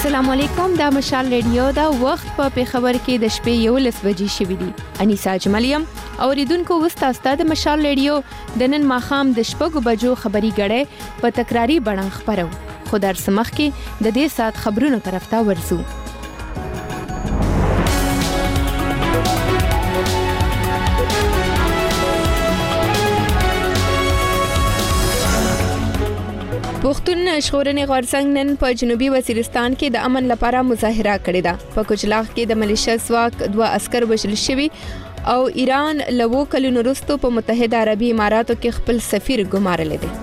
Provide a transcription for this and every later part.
السلام علیکم، دا مشال ریډیو دا وخت په پیښور کې د شپې 11 بجې شوې دي. انیسا جمالیم اوریدونکو وستاسته د مشال ریډیو د نن ماخام د شپږو بجو خبري غړې په تکراری بڼه خبرو. خو در سمخ کې د دې سات خبرونو طرف ته ورسو. پښتون ژغورنې غورځنګ نن په جنوبي وزیرستان کې د امن لپاره مظاهره کړې ده. په کوچلاغ کې د ملیشیا ځواک 2 عسكر وژل شوي او ایران له 2 کلونو وروسته په متحده عربي اماراتو کې خپل سفیر ګمارلی دی.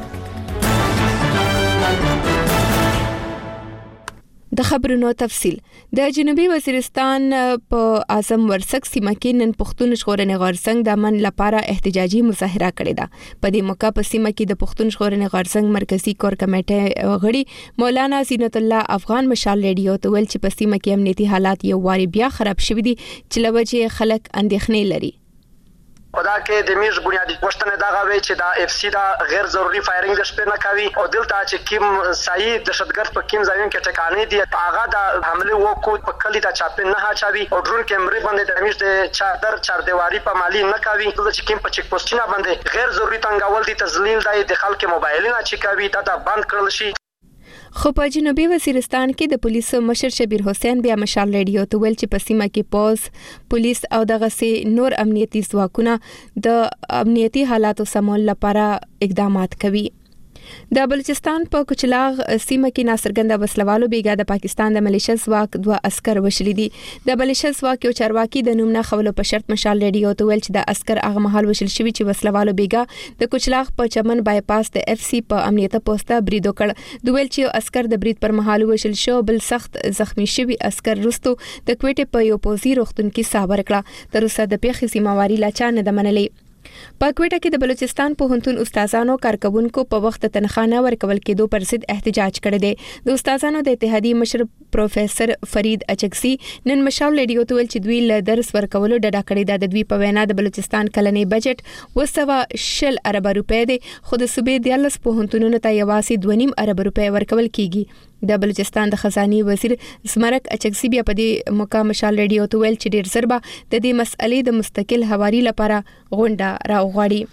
د خبرونو تفصیل. د جنوبي وزیرستان په اعظم ورسک سیمه کې نن پښتون ژغورنې غورځنګ د امن لپاره احتجاجي مظاهره کړې ده. په دې موقع په سیمه کې د پښتون ژغورنې غورځنګ مرکزی کور کمیټه غړي مولانا زینت الله افغان مشال ریډیو ته ویل چې په سیمه کې امنیتي حالات یو واري بیا خراب شوي دي چې لوجه خلک اندېښنې لري. خدا کې د میز بنیادی پوښتنه دا غوي چې دا اف سی دا غیر ضروري فایرینګ د شپې نه کوي او دلته چې کوم صحیح دهشتګرد په کوم ځایون کې ټکانې دي هغه د حمله وکړو په کلی د چاپین نه هاچوي او ډرون کیمرې باندې د میز د چار دیواری په مالی نه کوي چې کوم په چک پوسټونه باندې غیر ضروري تنګول دي تذلیل دی د خلکو موبایلونه چې کوي دا بند کړل شي. خو په جنوبي وزیرستان کې د پولیسو مشر شبیر حسین بیا مشال ریډیو ته ویل چې په سیمه کې پولیس او دغه سي نور امنیتي ځواکونه د امنیتي حالاتو سمول لپاره اقدامات کوي. د بلوچستان په کوچلاغ سیمه کې ناصرګنده وسلوالو بیګا د پاکستان د ملیشیا ځواک 2 عسكر وشلي دي. د ملیشیا ځواک یو چارواکي د نوم نه خولو په شرط مشال ریډیو ته ویل چې د عسكر هغه مهال وشل شوی چې وسلوالو بیګا د کوچلاغ په چمن بایپاس د اف سی په امنیته پوسټه برید وکړ. دوی چې عسكر د برید پر مهال وشل شو بل سخت زخمی شوی عسكر رستو د کوټې په یو پوزي روغتون کې صابر کړه. تر اوسه د پیښې سیمواري لاچا نه د منلې. په کوټه کې د بلوچستان پوهنتون استادانو کارکونکو په وخت تنخواه نه ورکول کېدو پر ضد احتجاج کړی دی. د استادانو د اتحادیې مشر پروفیسور فرید اچکسی نن مشال ریډیو ته ویل چې دوی له درس ورکولو ډډه کړې ده. د دوی په وینا د بلوچستان کلنی بجټ 200 ارب روپۍ دی خو د صوبې 14 پوهنتونونو ته یوازې 2.5 ارب روپۍ ورکول کیږي. د بلوچستان د خزاني وزیر زمرک اچکسی بیا په دې موقع مشال ریډیو ته ویل چې ډیر ضربه د دې مسئلې د مستقل حواري لپاره غونډه راوغواړي.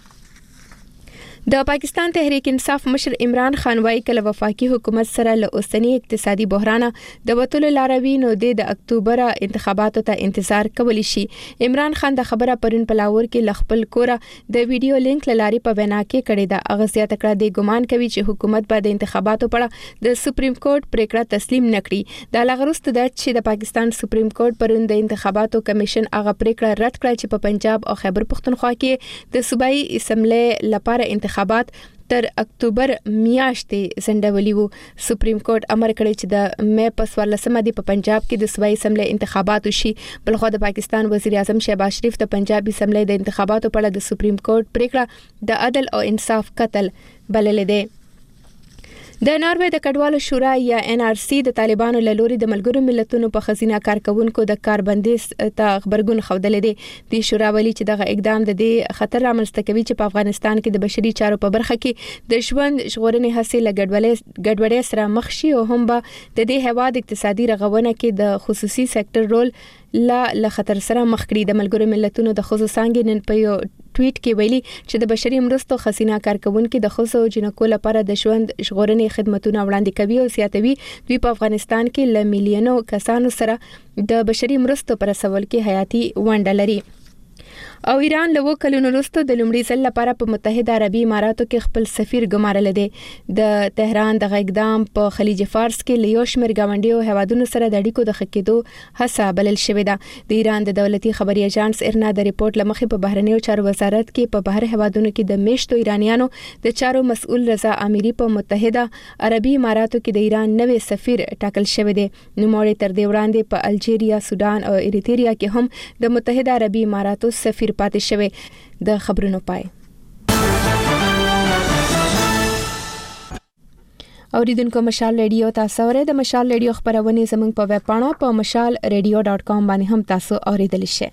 د پاکستان تحریک انصاف مشر عمران خان وايي کله وفاقي حکومت سره له اوسنی اقتصادي بحران د وټولو لاروي نو د اکتوبر انتخاباتو ته انتظار کولی شي. عمران خان د خبره پرون په لاهور کې لخپل کوره د ویډیو لینک لاري په وینا کې کړی دا. هغه زیاته کړه د ګمان کوي چې حکومت به د انتخاباتو په اړه د سپریم کورټ پریکړه تسلیم نکړي. دا لغروست د چې د پاکستان سپریم کورټ پرون د انتخاباتو کمیشن هغه پریکړه رد کړه چې په پنجاب او خیبر پختونخوا کې د صوبایي اسمبلی لپاره انتخابات تر اکتوبر میاشتې ځنډولي وو. سپریم کورټ امر کړی چې د مې په 14مه دی په پنجاب کې د صوبایي اسمبلی انتخابات وشي. بلخو د پاکستان وزیر اعظم شهباز شریف د پنجاب اسمبلی د انتخاباتو په اړه د سپریم کورټ پریکړه د عدل او انصاف قتل بللې ده. د ناروې د کډوالو شورا یا ان آر سی د طالبانو له لوري د ملګرو ملتونو په خزینه کارکونکو د کاربندیز ته خبرګون خوندلې دي. د شورا ویلي چې دغه اقدام د دې خطر رامنځته کوي چې په افغانستان کې د بشري چارو په برخه کې د ژوند ژغورنې هڅې له ګډوډۍ سره مخ شي او هم به د دې هیواد اقتصادي رغونه کې د خصوصي سکتور رول له خطر سره مخ کړي. د ملګرو ملتونو د خصوصي څنګه نن په یو ټویټ کې ویلي چې د بشري مرستو خزینه کارکونکو د خصوصي جنکو لپاره د ژوند ژغورنې خدماتونه وړاندې کوي او سیاتوي. دوی په افغانستان کې ل میلیونو کسانو سره د بشري مرستو پر رسول کې حیاتي ونډه لري. او ایران له 2 کلونو وروسته د لومړي ځل لپاره په متحده عربي اماراتو کې خپل سفیر ګمارل دي. د تهران د اقدام په خلیج فارس کې له یو شمېر ګاونډیو هیوادونو سره د اړیکو د خکېدو هڅه بلل شوې ده. د ایران د دولتي خبري اژانس ارنا د ریپورت لمخې په بهرنیو چارو وزارت کې په بهر هیوادونو کې د میشتو ایرانیانو د چارو مسؤل رضا اميري په متحده عربي اماراتو کې د ایران نوې سفیر ټاکل شوی دی. نوموړی تر دې وړاندې په الجیریا، سودان او اریتریا کې هم د متحده عربي اماراتو سفیر پاتې شوی. د خبرونو پای. اوریدونکو مشال ریډیو تاسو اورئ. د مشال ریډیو خبرونه زموږ په ویب پاڼه په mashalradio.com باندې هم تاسو اوریدلی شئ.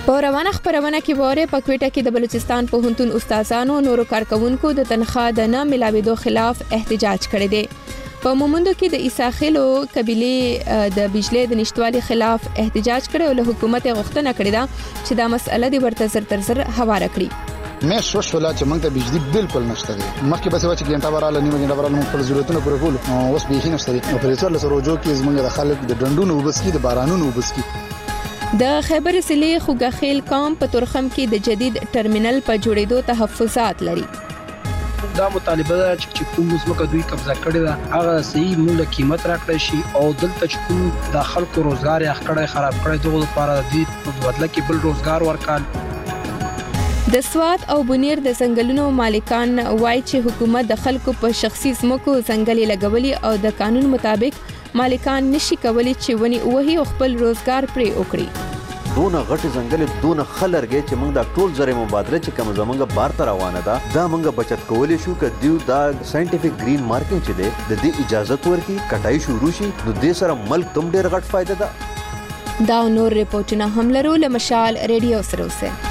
په روانه خبرونه کې واره په کوټه کې د بلوچستان پوهنتون استادانو نورو کارکونکو د تنخواه د نه ملاويدو خلاف احتجاج کړی دی. په مومندو کې د عیساخیلو قبيله د بجلی د نشټوالي خلاف احتجاج کړي او له حکومت غوښتنه کړې ده چې دا مسله د ورته تر هواره کړي. مې شوشولا چې موږ ته بجلی بالکل نشته دی. مخکې بس و چې ګنټه وراله نیمه ګنټه وراله موږ خپل ضرورتونه پوره کول، اوس به هیڅ نشته دی. اپریټر له سروجو کې زموږ د خلک د ډنډونو وبسکی د بارانونو وبسکی. د خیبر سلی خوګخیل قوم په تورخم کې د جدید ټرمینل په جوړېدو تحفظات لري. دا مطالبه ده چې کوم ځمکه دوی قبضه کړې ده هغه صحیح موږ قیمت راکړی شي او دلته چې کوم د خلکو روزګار یې خړای خراب کړی دغه لپاره د دې په بدله کې بل روزګار ورکړي. د سوات او بنیر د ځنګلونو مالکان وایي چې حکومت د خلکو په شخصي ځمکو ځنګلې لګولي او د قانون مطابق مالکان نشي کولی چې ونی وهي خپل روزګار پرې وکړي. دونه غټ ځنګل دونه خلرګي چې موږ د ټول زره مبادله چې کوم زمونږ بار تر روانه ده دا موږ بچت کولې شو ک دیو دا ساينټیفیک گرین مارکینګ چې ده د دې اجازه ورکړي کټای شروع شي نو د سره ملک تم ډیر غټ فائدہ ده. دا نور ریپورتونه هم لرو له مشال ریډیو سره اوسه.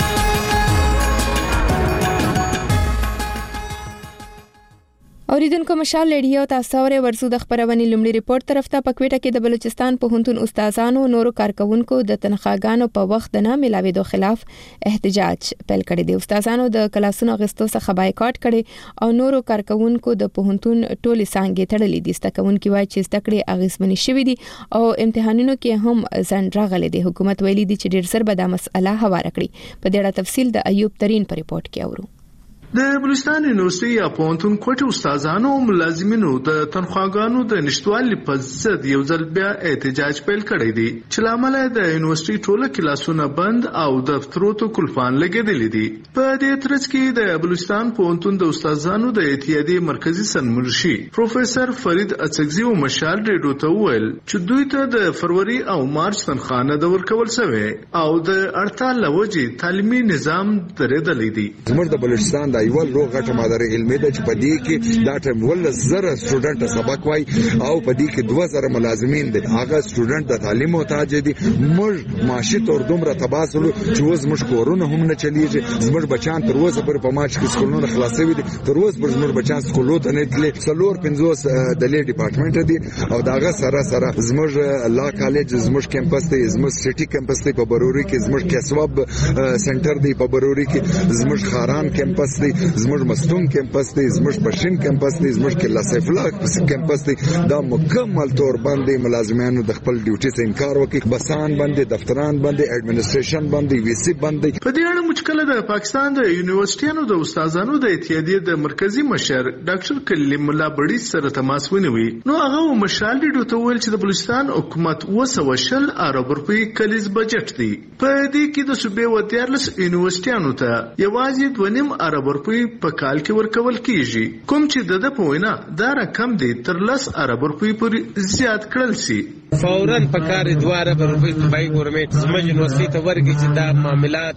اوریدونکو مشال ریډیو تاسو اورئ ورزو د خبرونې لومړي ریپورت طرف ته پکوټه کې د بلوچستان پوهنتون استادانو نورو کارکونکو د تنخواګانو په وخت د نه ملاويدو خلاف احتجاج پیل کړی دی. استادانو د کلاسونو غستو څخه بایکاټ کړي او نورو کارکونکو د پوهنتون ټولي څنګه تړلې دي. ستکونکو وایي چې ستکړې اغیزمنې شوې دي او امتحانونو کې هم ځند راغلي دي. حکومت ویلي دي چې ډیر سر به دا مسله هواره کړي. په دې اړه تفصیل د ایوب ترين په ریپورت کې اورو. د بلوچستان یونیورسيټي یا پوهنتون کوټه استادانو او ملازمینو د تنخواګانو د نشټوالي په ضد یو ځل بیا احتجاج پیل کړی دی چې لامل د یونیورسيټي ټوله کلاسونه بند او دفترو ته کلفان لګیدل دي. په دې ترڅ کې د بلوچستان پوهنتون د استادانو د اتحادیې مرکزی سرمنشي پروفیسور فرید اڅکزي او مشال ریډو ته ویل چې دوی ته د فروری او مارچ تنخواه نه ورکول شوی او د اړتیا لوجې تعلیمي نظام درېدلې دي. زموږ د بلوچستان یو لوی غټه مداري علمي ده چې په دې کې دا ټیم ول زره سټوډنټ سبق وای او په دې کې 2000 ملازمین دي. هغه سټوډنټ د تعلیم محتاج دي. موږ معاشي تور دومره تباسل چې اوس موږ کورونه هم نه چلیږي. زموږ بچان تر اوسه پر په مارچ کې سکولونه خلاصوي دي. تر اوسه پر زموږ بچان سکولو ته نه تللي. څلور 50 د لې ډپارټمنټ دي او داغه سره زموږ لا کالج زموږ کیمپس دی زموږ سټي کیمپس دی په بروري کې زموږ کسوب سنټر دی په بروري کې زموږ خاران کیمپس دی زموږ مستون کیمپس دی زموږ پښین کیمپس دی زموږ کې لاسفلا کیمپس دی. دا مکمل تور باندې ملازمانو د خپل ډیوټي څخه انکار وکړي. بسان باندې دفتران باندې اډمنستریشن باندې وی سی باندې. په دې اړه مشکله د پاکستان د یونیورسيټیانو د استادانو د اتحادیې د مرکزی مشر ډاکټر کلیم الله بړی سره تماس ونیوي. نو هغه مشال ډیډو ته ویل چې د بلوچستان حکومت 200 ارب روپۍ کلیز بجټ دی. په دې کې د صوبې و 13 یونیورسيټیانو ته یوازې 2.5 ارب روپۍ په کال کې ورکول کیږي. کوم چې د پوینا دا رقم دی تر 10 ارب روپۍ پورې زیات کړل شي. فوراً په کار 2 ارب روپۍ صوبایي ګورنمنت زموږ یونیورسيټي ته ورکړي چې دا معاملات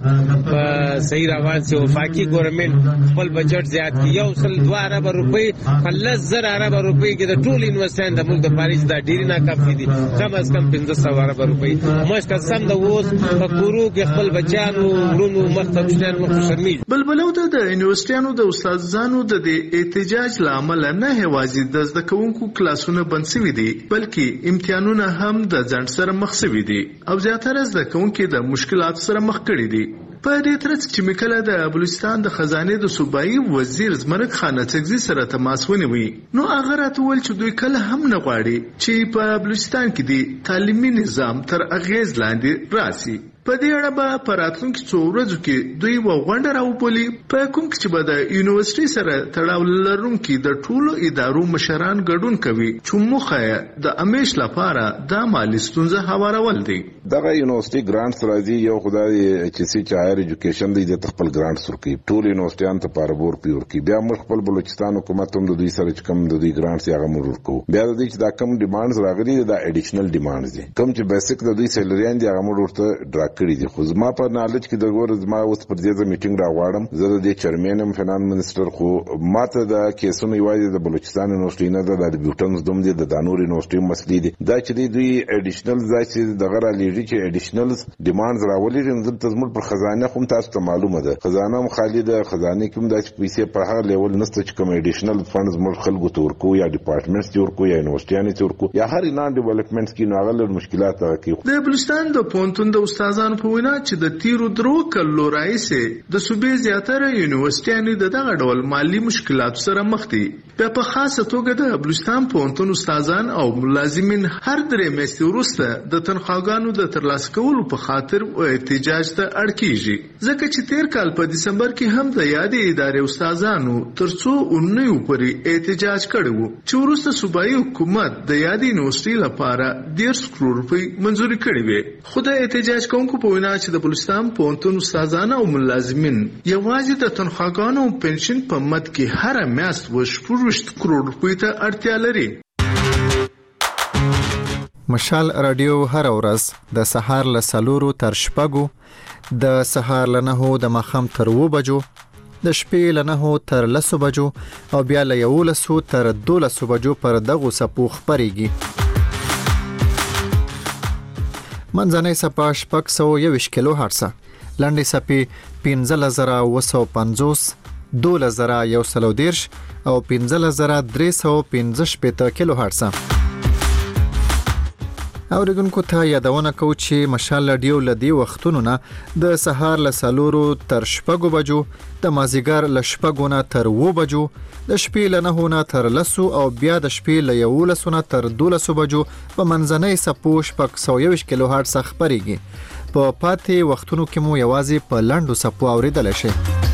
په صحیح روان شي. وفاقي ګورنمنت خپل بجټ زیات کړي. 2 ارب روپۍ په 10,000 ارب روپۍ کې د ټول یونیورسيټي د ملک د پاریس دا ډیر ناکافي دي. کم از کم 1500 ارب روپۍ مشک سم د ووس په کورو کې خپل بچانو ورونو مختبشتان مخشرمي. بلبلو ته د یونیورسيټیانو د استادانو د احتجاج لامل نه هوازي د زده کوونکو کلاسونه بند شوي دي بلکې امتحانونه هم د ځنډ سره مخ شوي دي او زیاتره زده کوونکي د مشکلات سره مخ کړي دي. په دې ترڅ کې مکله د بلوچستان د خزانه د صوبایي وزیر زمرک خان اڅکزي سره تماس ونیوي. نو هغه راټول چې دوی کله هم نه غواړي چې په بلوچستان کې د تعلیمي نظام تر اغیز لاندې راسي. په دې اړه به په راتلونکو څو ورځو کې دوی غونډه راوبولي په کوم کې چې به د یونیورسيټي سره تړاو لرونکي د ټولو ادارو مشران ګډون کوي چې موخه د امیش لپاره د مالی ستونزه هوارول دي. دغه یونیورسيټي ګرانټس راځي یو خدای چې سي هایر ایجوکیشن دی د خپل ګرانټس ورکي ټول یونیورسيټیان ته پاربور پیور کی. بیا موږ خپل بلوچستان حکومت هم د دوی سره چې کوم د دوی ګرانټس یې هغه ورکو. بیا د دې چې دا کم ډیمانډز راغلي دا اډیشنل ډیمانډز دي کوم چې بیسیک د دوی سیلریان دي هغه ورته ډرا کړی دي. خو زما په نالج کې د ګور زما اوس پر دې میټینګ راغواړم، زه د چیرمن فینانس منسٹر، خو ماته د کیسونو یوازې د بلوچستان یونیورسيټي نه د بیوټنز دوم دي، د دانور یونیورسيټي مسلې دي، دا چې دوی اډیشنل ځای دغه را لیږي چې اډیشنل ډیمانډز راولي. دلته زموږ پر خزانه خو تاسو ته معلومه ده، خزانه هم خالي ده، خزانه کوم د پیسې په هغه لیول نشته چې کوم اډیشنل فندز موږ خلکو ته ورکو یا ډپارټمنټس ته ورکو یا یونیورسيټیانو ته ورکو یا هر نان ډیولپمنټس کې ناغل مشکلات راکې. د بلوچستان د پونتون د استادانو په وینا چې د تیرو درو کلو راځي د صوبې زیاتره یونیورسيټیانو دغه ډول مالی مشکلات سره مخ دي. په خاصه توګه د بلوچستان پونتون استادان او ملازمین هر درې میاشتې وروسته د تنخواګانو د ترلاسه کولو په خاطر احتجاج ته اړ کیږي، ځکه چې تیر کال په دسمبر کې هم د یادې ادارې استادانو تر څو اونیو پورې احتجاج کړی وو چې وروسته صوبایي حکومت د یادې یونیورسيټي لپاره 1.5 کروڑ روپۍ منظوري کړې وې. خو د احتجاج کوونکو په وینا چې د بلوچستان پونتون استادان او ملازمین یوازې د تنخواګانو او پنشن په مد کې هر میاشت 20 کروڑ روپۍ ته اړتیا لري. مشال رادیو هر ورځ د سهار له 4 تر 6، د سهار له 9 د ماښام تر 2 بجو، د شپې له 9 تر 10 بجو او بیا له 11 تر 12 بجو پر دغه سپو خبريږي. منځنۍ سپا 621 کیلو هرتز، لنډې سپې 15950، 2130 او 15315 کیلو هرتز. اوریدونکو ته یادونه کوم چې مشال رادیو لدی وختونو نه د سهار له 4 تر 6 بجو، د مازیګر له 6 نه تر 2 بجو، د شپې له 9 نه تر 10 او بیا د شپې له 11 نه تر 12 بجو په منځنۍ سپو 621 کیلو هرتز خبريږي. په پاتې وختونو کې مو یوازې په لنډو سپو اوریدل شي.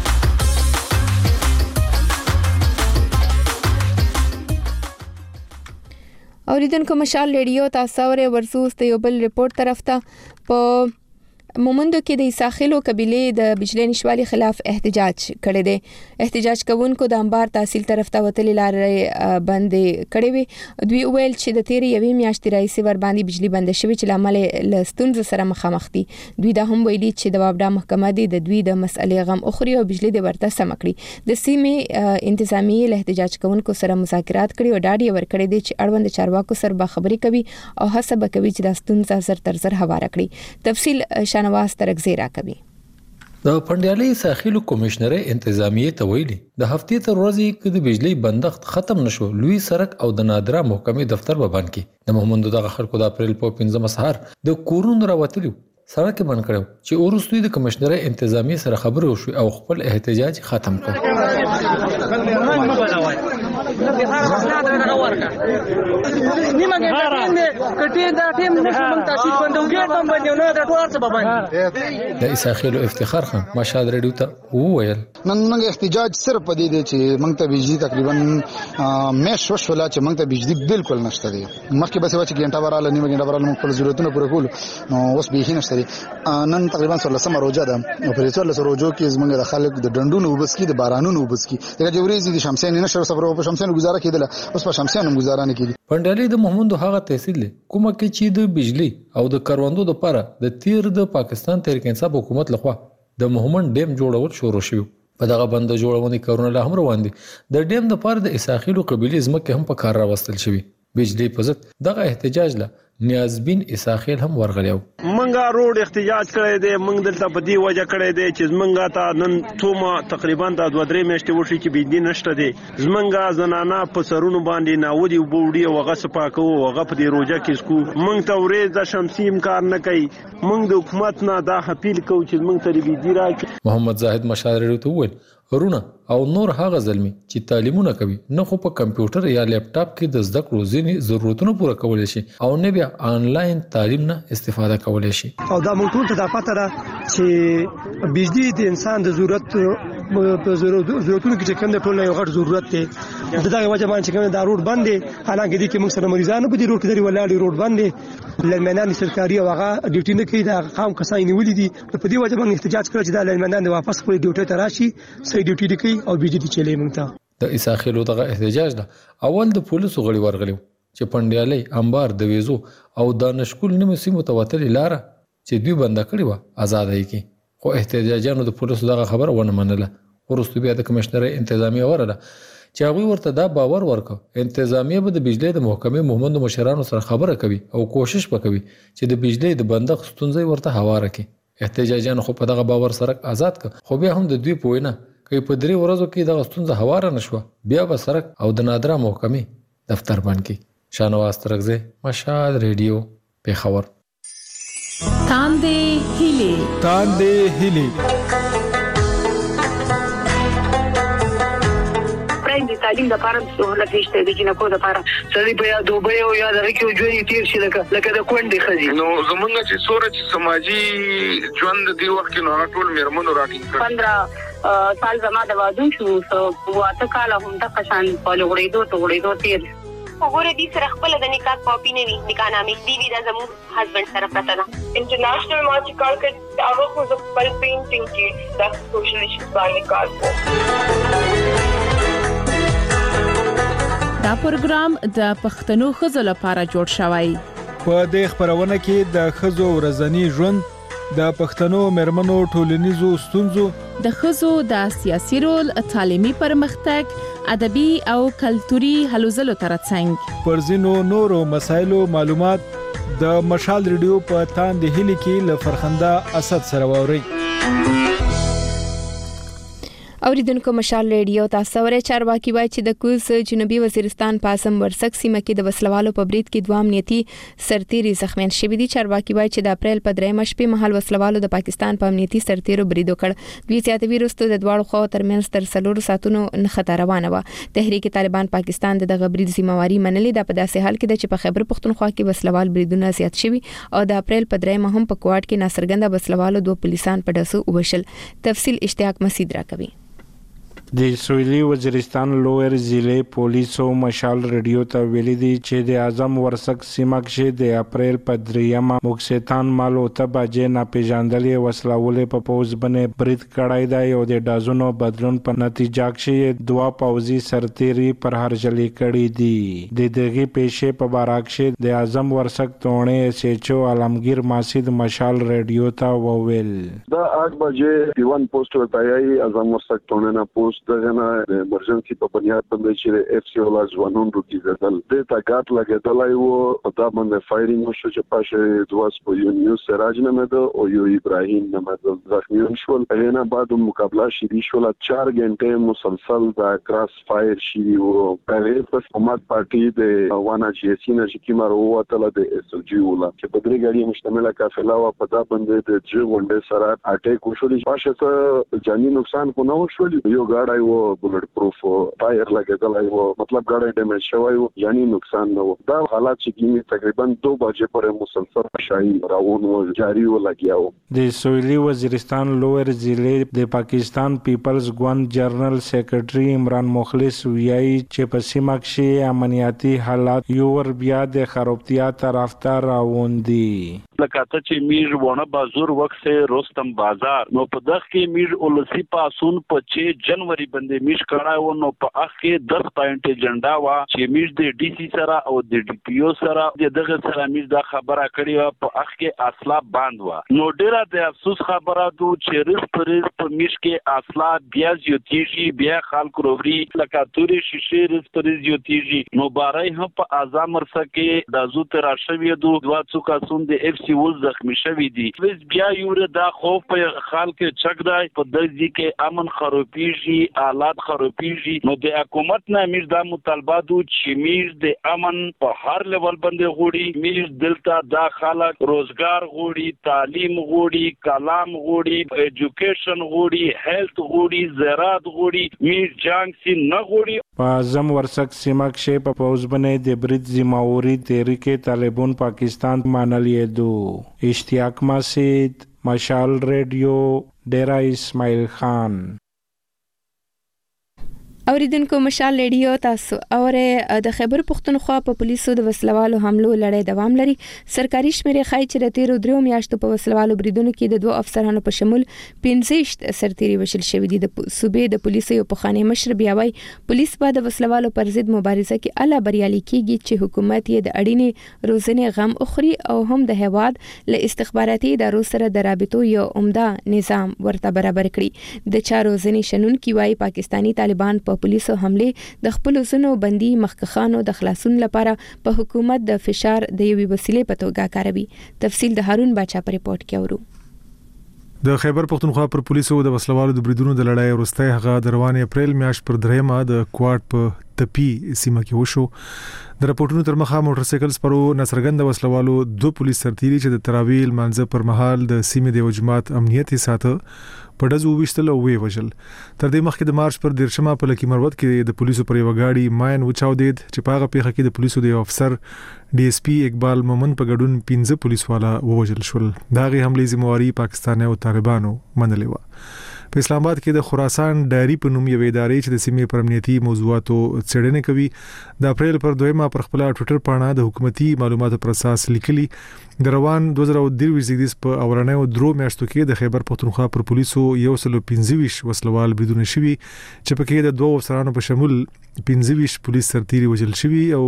اوریدونکو مشال رادیو تاسو ورسوس ته یو بل ریپورت طرف ته په مومندو کې د ساحلو قبيله د بجلی نشوالي خلاف احتجاج کړی دی. احتجاج کوونکو د انبار تحصیل طرف ته وتلې لارې بندې کړې وي. دوی ویل چې د تیرې یوې میاشتې راځي ور باندې بجلی بند شوی چې لامل لستونز سره مخامخ دي. دوی دا هم ویلي چې د وابډا محکمه دي د دوی د مسئلې غم اخري او بجلی د ورته سم کړی. د سیمې انتظامیه له احتجاج کوونکو سره مذاکرات کړي او ډاډ یې ورکړی دی چې اړوند چارواکو سره به خبري کوي او هڅه به کوي چې د ستونزه زر تر زر هواره کړي. تفصیل شانواز ترغزیرا کوي. د پندیالي ساحلو کمشنر انتظامیه ته ویلي د هفتې تر ورځې کې د بجلی بندښت ختم نشو لوی سرک او د نادره محکمې دفتر به بند کړي. د محمد دغه خلکو د اپریل په 15 سهار د کورونو راوتلو سرک بند کړو چې ورستوي د کمشنر انتظامیه سره خبرې وشو او خپل احتجاج ختم کړ. د اساخیلو افتخار خان مشهد رادیو ته وویل نن احتجاج صرف پدې دی چې موږ ته بجلی تقریبا مېش وشولا چې موږ ته بجلی بالکل نشته دی. مخکې بس و چې ګنټه وراله نیمه ګنټه وراله موږ خپل ضرورتونه پوره کول نو اوس به هیڅ نشته دی. نن تقریبا 16 روزه ده او په 16 روزو کې زموږ د خلک د ډندونو وبسکی د بارانونو وبسکی دغه جوړې دي شمسین نه شر سفر په شمسین گزاره کېدله اوس په شمسین گزاره نه کېږي. پندالي د محمد هغه تحصیل کومه کې چې د بجلی او د کروندو لپاره د تیر د پاکستان تحریک انصاف حکومت لخوا د محمد ډیم جوړول شروع شو. په دغه بند جوړونې کارونه لا هم روان دي. د ډیم د لپاره د اساخیلو قبيله ځمکه هم په کار راوستل شوی. بجلی په ضد دغه احتجاج له نیازبین اساخیل هم ورغلیو. منګه روډ احتجاج کړی دی. منګ دلته په دی وجه کړی دی چې زمنګا ته نن تومه تقریبا د 2-3 میاشتې وشي چې بجلی نشته دی. زمنګا زنانه په سرونو باندې ناودي وبوډي او غس پاکو او غف دی روجه کې سکو. منګ ته ورې د شمسي امکان نه کوي. منګ د حکومت نه دا اپیل کوي چې منګ ته بجلی راکړي. محمد زاهد مشاعر ته وویل ورونه او نور هغه ځلمي چې تعلیمونه کوي نه خو په کمپیوټر یا لپټاپ کې د زده کړو ځینې ضرورتونه پوره کولای شي او نه بیا آنلاین تعلیم نه استفاده کولای شي. او دا موږ ټول ته د پته ده چې بجلی د انسان د ضرورت په ضرورتونو کې کوم د ټول نه یو غټ ضرورت دی. دغه وجه باندې کوم دا روډ باندې حالانکه دي کې موږ سره مریضانو په دې روډ کې لري ولاړ روډ باندې لمنان سرکاري او هغه ډیوټي نه کوي. دا قوم کسان نیولې دي په دې وجه باندې احتجاج کړی چې دا لمنان واپس خپل ډیوټي ته راشي صحیح ډیوټي دي کوي او بجلی چلے موږ ته. د اساخیلو دغه احتجاج ده اول د پولیسو غړي ورغلیو چې پندیالي انبار د ویزو او دانشکول نیمه سیمو ته وتلې لاره چې دوی بنده کړی و آزادۍ کې، خو احتجاجیانو د پولیسو دغه خبره ونه منله. وروسته بیا د کمشنر انتظامیه ورله چې هغوی ورته دا باور ورکړ انتظامیه به د بجلی د محکمې مومندو مشرانو سره خبره کوي او کوشش وکوي چې د بجلی د بندښت ستونزې ورته هواره کړي. احتجاجیانو خو په دغه باور سرک آزاد کړ، خو بیا هم د دوی په وینا که په 3 ورځو کې دغه ستونزه هواره نشوه بیا به سرک او د نادره محکمې دفتر بند کړي. شاهنواز ترکزی، مشال ریډیو، پیښور. تاندې هیلې د تعلیم د لپاره سہولت نشته د جنکو د لپاره سړي په یاد دوبه او یاد راکې ژوند تیر شي لکه د کونډې خزي. نو زمونږ چې سورج سماجی ژوند دی وخت نو ټول میرمنو راټینګ کړ. 15 سال زما د واده شو واته کال هم د قشان په لوړېدو تیر وګوره دې سره خپل د نکاح کاپی نه وي نکاح نامې دی دا زموږ هسبند سره پراته ده. انټرنیشنل ما چې کار کوي هغه خو د خپل پینټینګ کې د سوشل ایشوز باندې کار کوي. دا پروګرام د پښتنو ښځو لپاره جوړ شوی. په دې خبرونه کې د ښځو ورځنی ژوند، د پښتنو مېرمنو ټولنیزو ستونزو، د ښځو د سیاسي رول، تعلیمي پرمختګ، ادبي او کلتوري هلو ځلو ترڅنګ پر ځینو نورو مسایلو معلومات د مشال ریډیو په تاندې هیلې کې له فرخنده اسد سره واوري. اوریدونکو مشال ریډیو تاسو ورې چارواکي وایي چې د کوز جنوبي وزیرستان په اسم ورسک سیمه کې د وسلوالو په برید کې 2 امنیتي سرتیري زخمیان شوي دي. چارواکي وایي چې د اپریل په 3 شپې مهال وسلوالو د پاکستان په امنیتي سرتیرو برید وکړ. دوی زیاتوي وروسته د دواړو خواو ترمنځ تر 4 ساعتونو نښته روانه و. تحریک طالبان پاکستان دغه برید ذمہواری منلې ده په داسې حال کې چې په خیبر پختونخوا کې وسلوال بریدونه زیات شوي او د اپریل په 3 هم په کوټ کې ناڅرګنده وسلوالو 2 پولیسان په دسو وبشل. تفصیل اشتیاق مسید راکوي. د سویلي وزیرستان لویر ضلع پولیسو مشال ریډیو ته ویلي دي چې د اعظم ورسک سیمه کې د اپریل په 3 مکسیتان مالو ته باجې ناپېژاندلې وسلوالې په پوز باندې برید کړای دی او د دازونو بدلون په نتیجه کې 2 پوځي سرتیري پر هرجلي کړي دي. د دغه پیښې په باره کې د اعظم ورسک ټونې سچو عالمگیر ماسید مشال ریډیو ته وویل دا 8 بجې دیوان پوسټ ورتایي اعظم ورسک ټونې نه پوسټ دغه ایمرجنسي په بنیاد باندې چې اف سی ولا ځوانون روکیدل د تاګات لګیدلای وو په تا باندې فایرینګ وشو چې پاشه دواس په یو سراج نه مده او یو ابراهیم نه مده زخمیون شول. هغه بعد مقابله شری شول 4 غنټه مسلسل د کراس فایر شری وو. هغه په حکومت پارټي د وانا چې سینه چې کیمر وته د اس جی ولا چې په درې غړي مشتمله قافله وا په تا باندې د جې غونډه سره اٹیک وشول. پاشه جاني نقصان کو نه وشول. یو ګاډ و بولټ پروف ټایر لګیدلای و مطلب ګاډي ډیمیج شوی و یعنی نقصان نه و. دا حالات چې کیمه تقریبا 2 بجې پر مسلسل شای راون و جاری و لګیاو. د سویلي وزیرستان لویر ضلع د پاکستان پیپلز ګوند جنرال سیکریټري عمران مخلص ویایي چې په سیمه کې امنیتي حالات یو ور بیا د خرابتیا طرف ته روان دي. لکه ته چې میر ونه بازور وخت سے رستم بازار نو په دغه کې میر اولسی پاسون په 6 جنوري باندې میش کړه نو په اخ کې 10 پوینټ ایجنډا وا چې میش د ډي سي سره او د ډي پی او سره دغه سره میش دا خبره کړې په اخ کې اصلا باند وا. نو ډیره د افسوس خبره دو چې رس پرز په میش کې اصلا بیا زیاتیږي بیا خلک روغري لکه توري شیشه رس پرز زیاتیږي. نو بارای هم په اعظم ورسه کې د زو تر شوی دو دوا څوکا سون د اف سی ول زخمی شوی دي. بیا یو دا خوف په خلک چک دی په دځي کې امن خرابېږي حالات خرابېږي. نو د حکومت نه امیر دا مطالبه دو چې امیر د امن په هر لیول باندې غوړي امیر دلته دا خلک روزګار غوړي تعلیم غوړي کلام غوړي ایجوکیشن غوړي هیلث غوړي زراعت غوړي امیر جنگ سي نه غوړي. په اعظم ورسک سیمه کې په پوز باندې د برید ذمہواری تحریک طالبان پاکستان منلې دو. اشتیاق مسید مشال ریډیو ډیرا اسماعیل خان. اوریدونکو مشال ریډیو تاسو اوره د خیبر پختونخوا په پولیسو د وسلوالو حملو لړۍ دوام لري. سرکاري شمیرې ښایي چې د تیرو 3 میاشتو په وسلوالو بریدونو کې د 2 افسرانو په شمول 15 سرتیري وشل شوی دي. د صوبې د پولیسو یو پخوانی مشر بیا وایي پولیس به د وسلوالو پر ضد مبارزه کې اعلی بریالي کیږي چې حکومت یې د اړینې روزنې غم اخري او هم د هواد له استخباراتي ادارو سره د رابطو یو عمده نظام ورته برابر کړي. د چارو ځنی شنونکي وایي پاکستانی طالبان په پولیسو حمله د خپل زنو بندي مخکخانو د خلاصون لپاره په حکومت د فشار د یوې وسیلې په توګه کاروي. تفصیل د هارون باچا په ریپورت کې اورو. د خیبر پختونخوا پر پولیسو د وسلوالو د بریدونو د لړۍ وروسته هغه د روانې اپریل میاشت پر 3 د کوارټ په تپی سیمه کې وشو. د راپورټونو تر مخه موټر سایکل سپرو نصرګند وسلوالو 2 پولیس سرتیري چې د تراویل منځ پر مهال د سیمې د جماعت امنیتي ساته په دزو وشتل او وی وجل. تر دې مخکې د مارچ پر 13 په لکی مروت کې د پولیسو پر یو غاډي ماین وچاودید چې په هغه پیښه کې د پولیسو د افسر ډي اس پی اقبال مومن په ګډون 15 پولیس والا ووجل شول. دا غي حمله ذمہواری پاکستان او طالبانو منلې و. په اسلام آباد کې د خراسان ډایری په نوم یو ادارې چې د سیمې پر امنیتي موضوعاتو څېړنې کوي د اپریل پر 2 پر خپل ټوئیټر باندې د حکومتي معلوماتو پر اساس لیکلي د روان 2023 په اورنیو 3 میاشتو کې د خیبر پختونخوا پر پولیسو 115 وسلوال بریدونه شوي چې پکې د 2 افسرانو په شمول 15 پولیس سرتیري وژل شوي او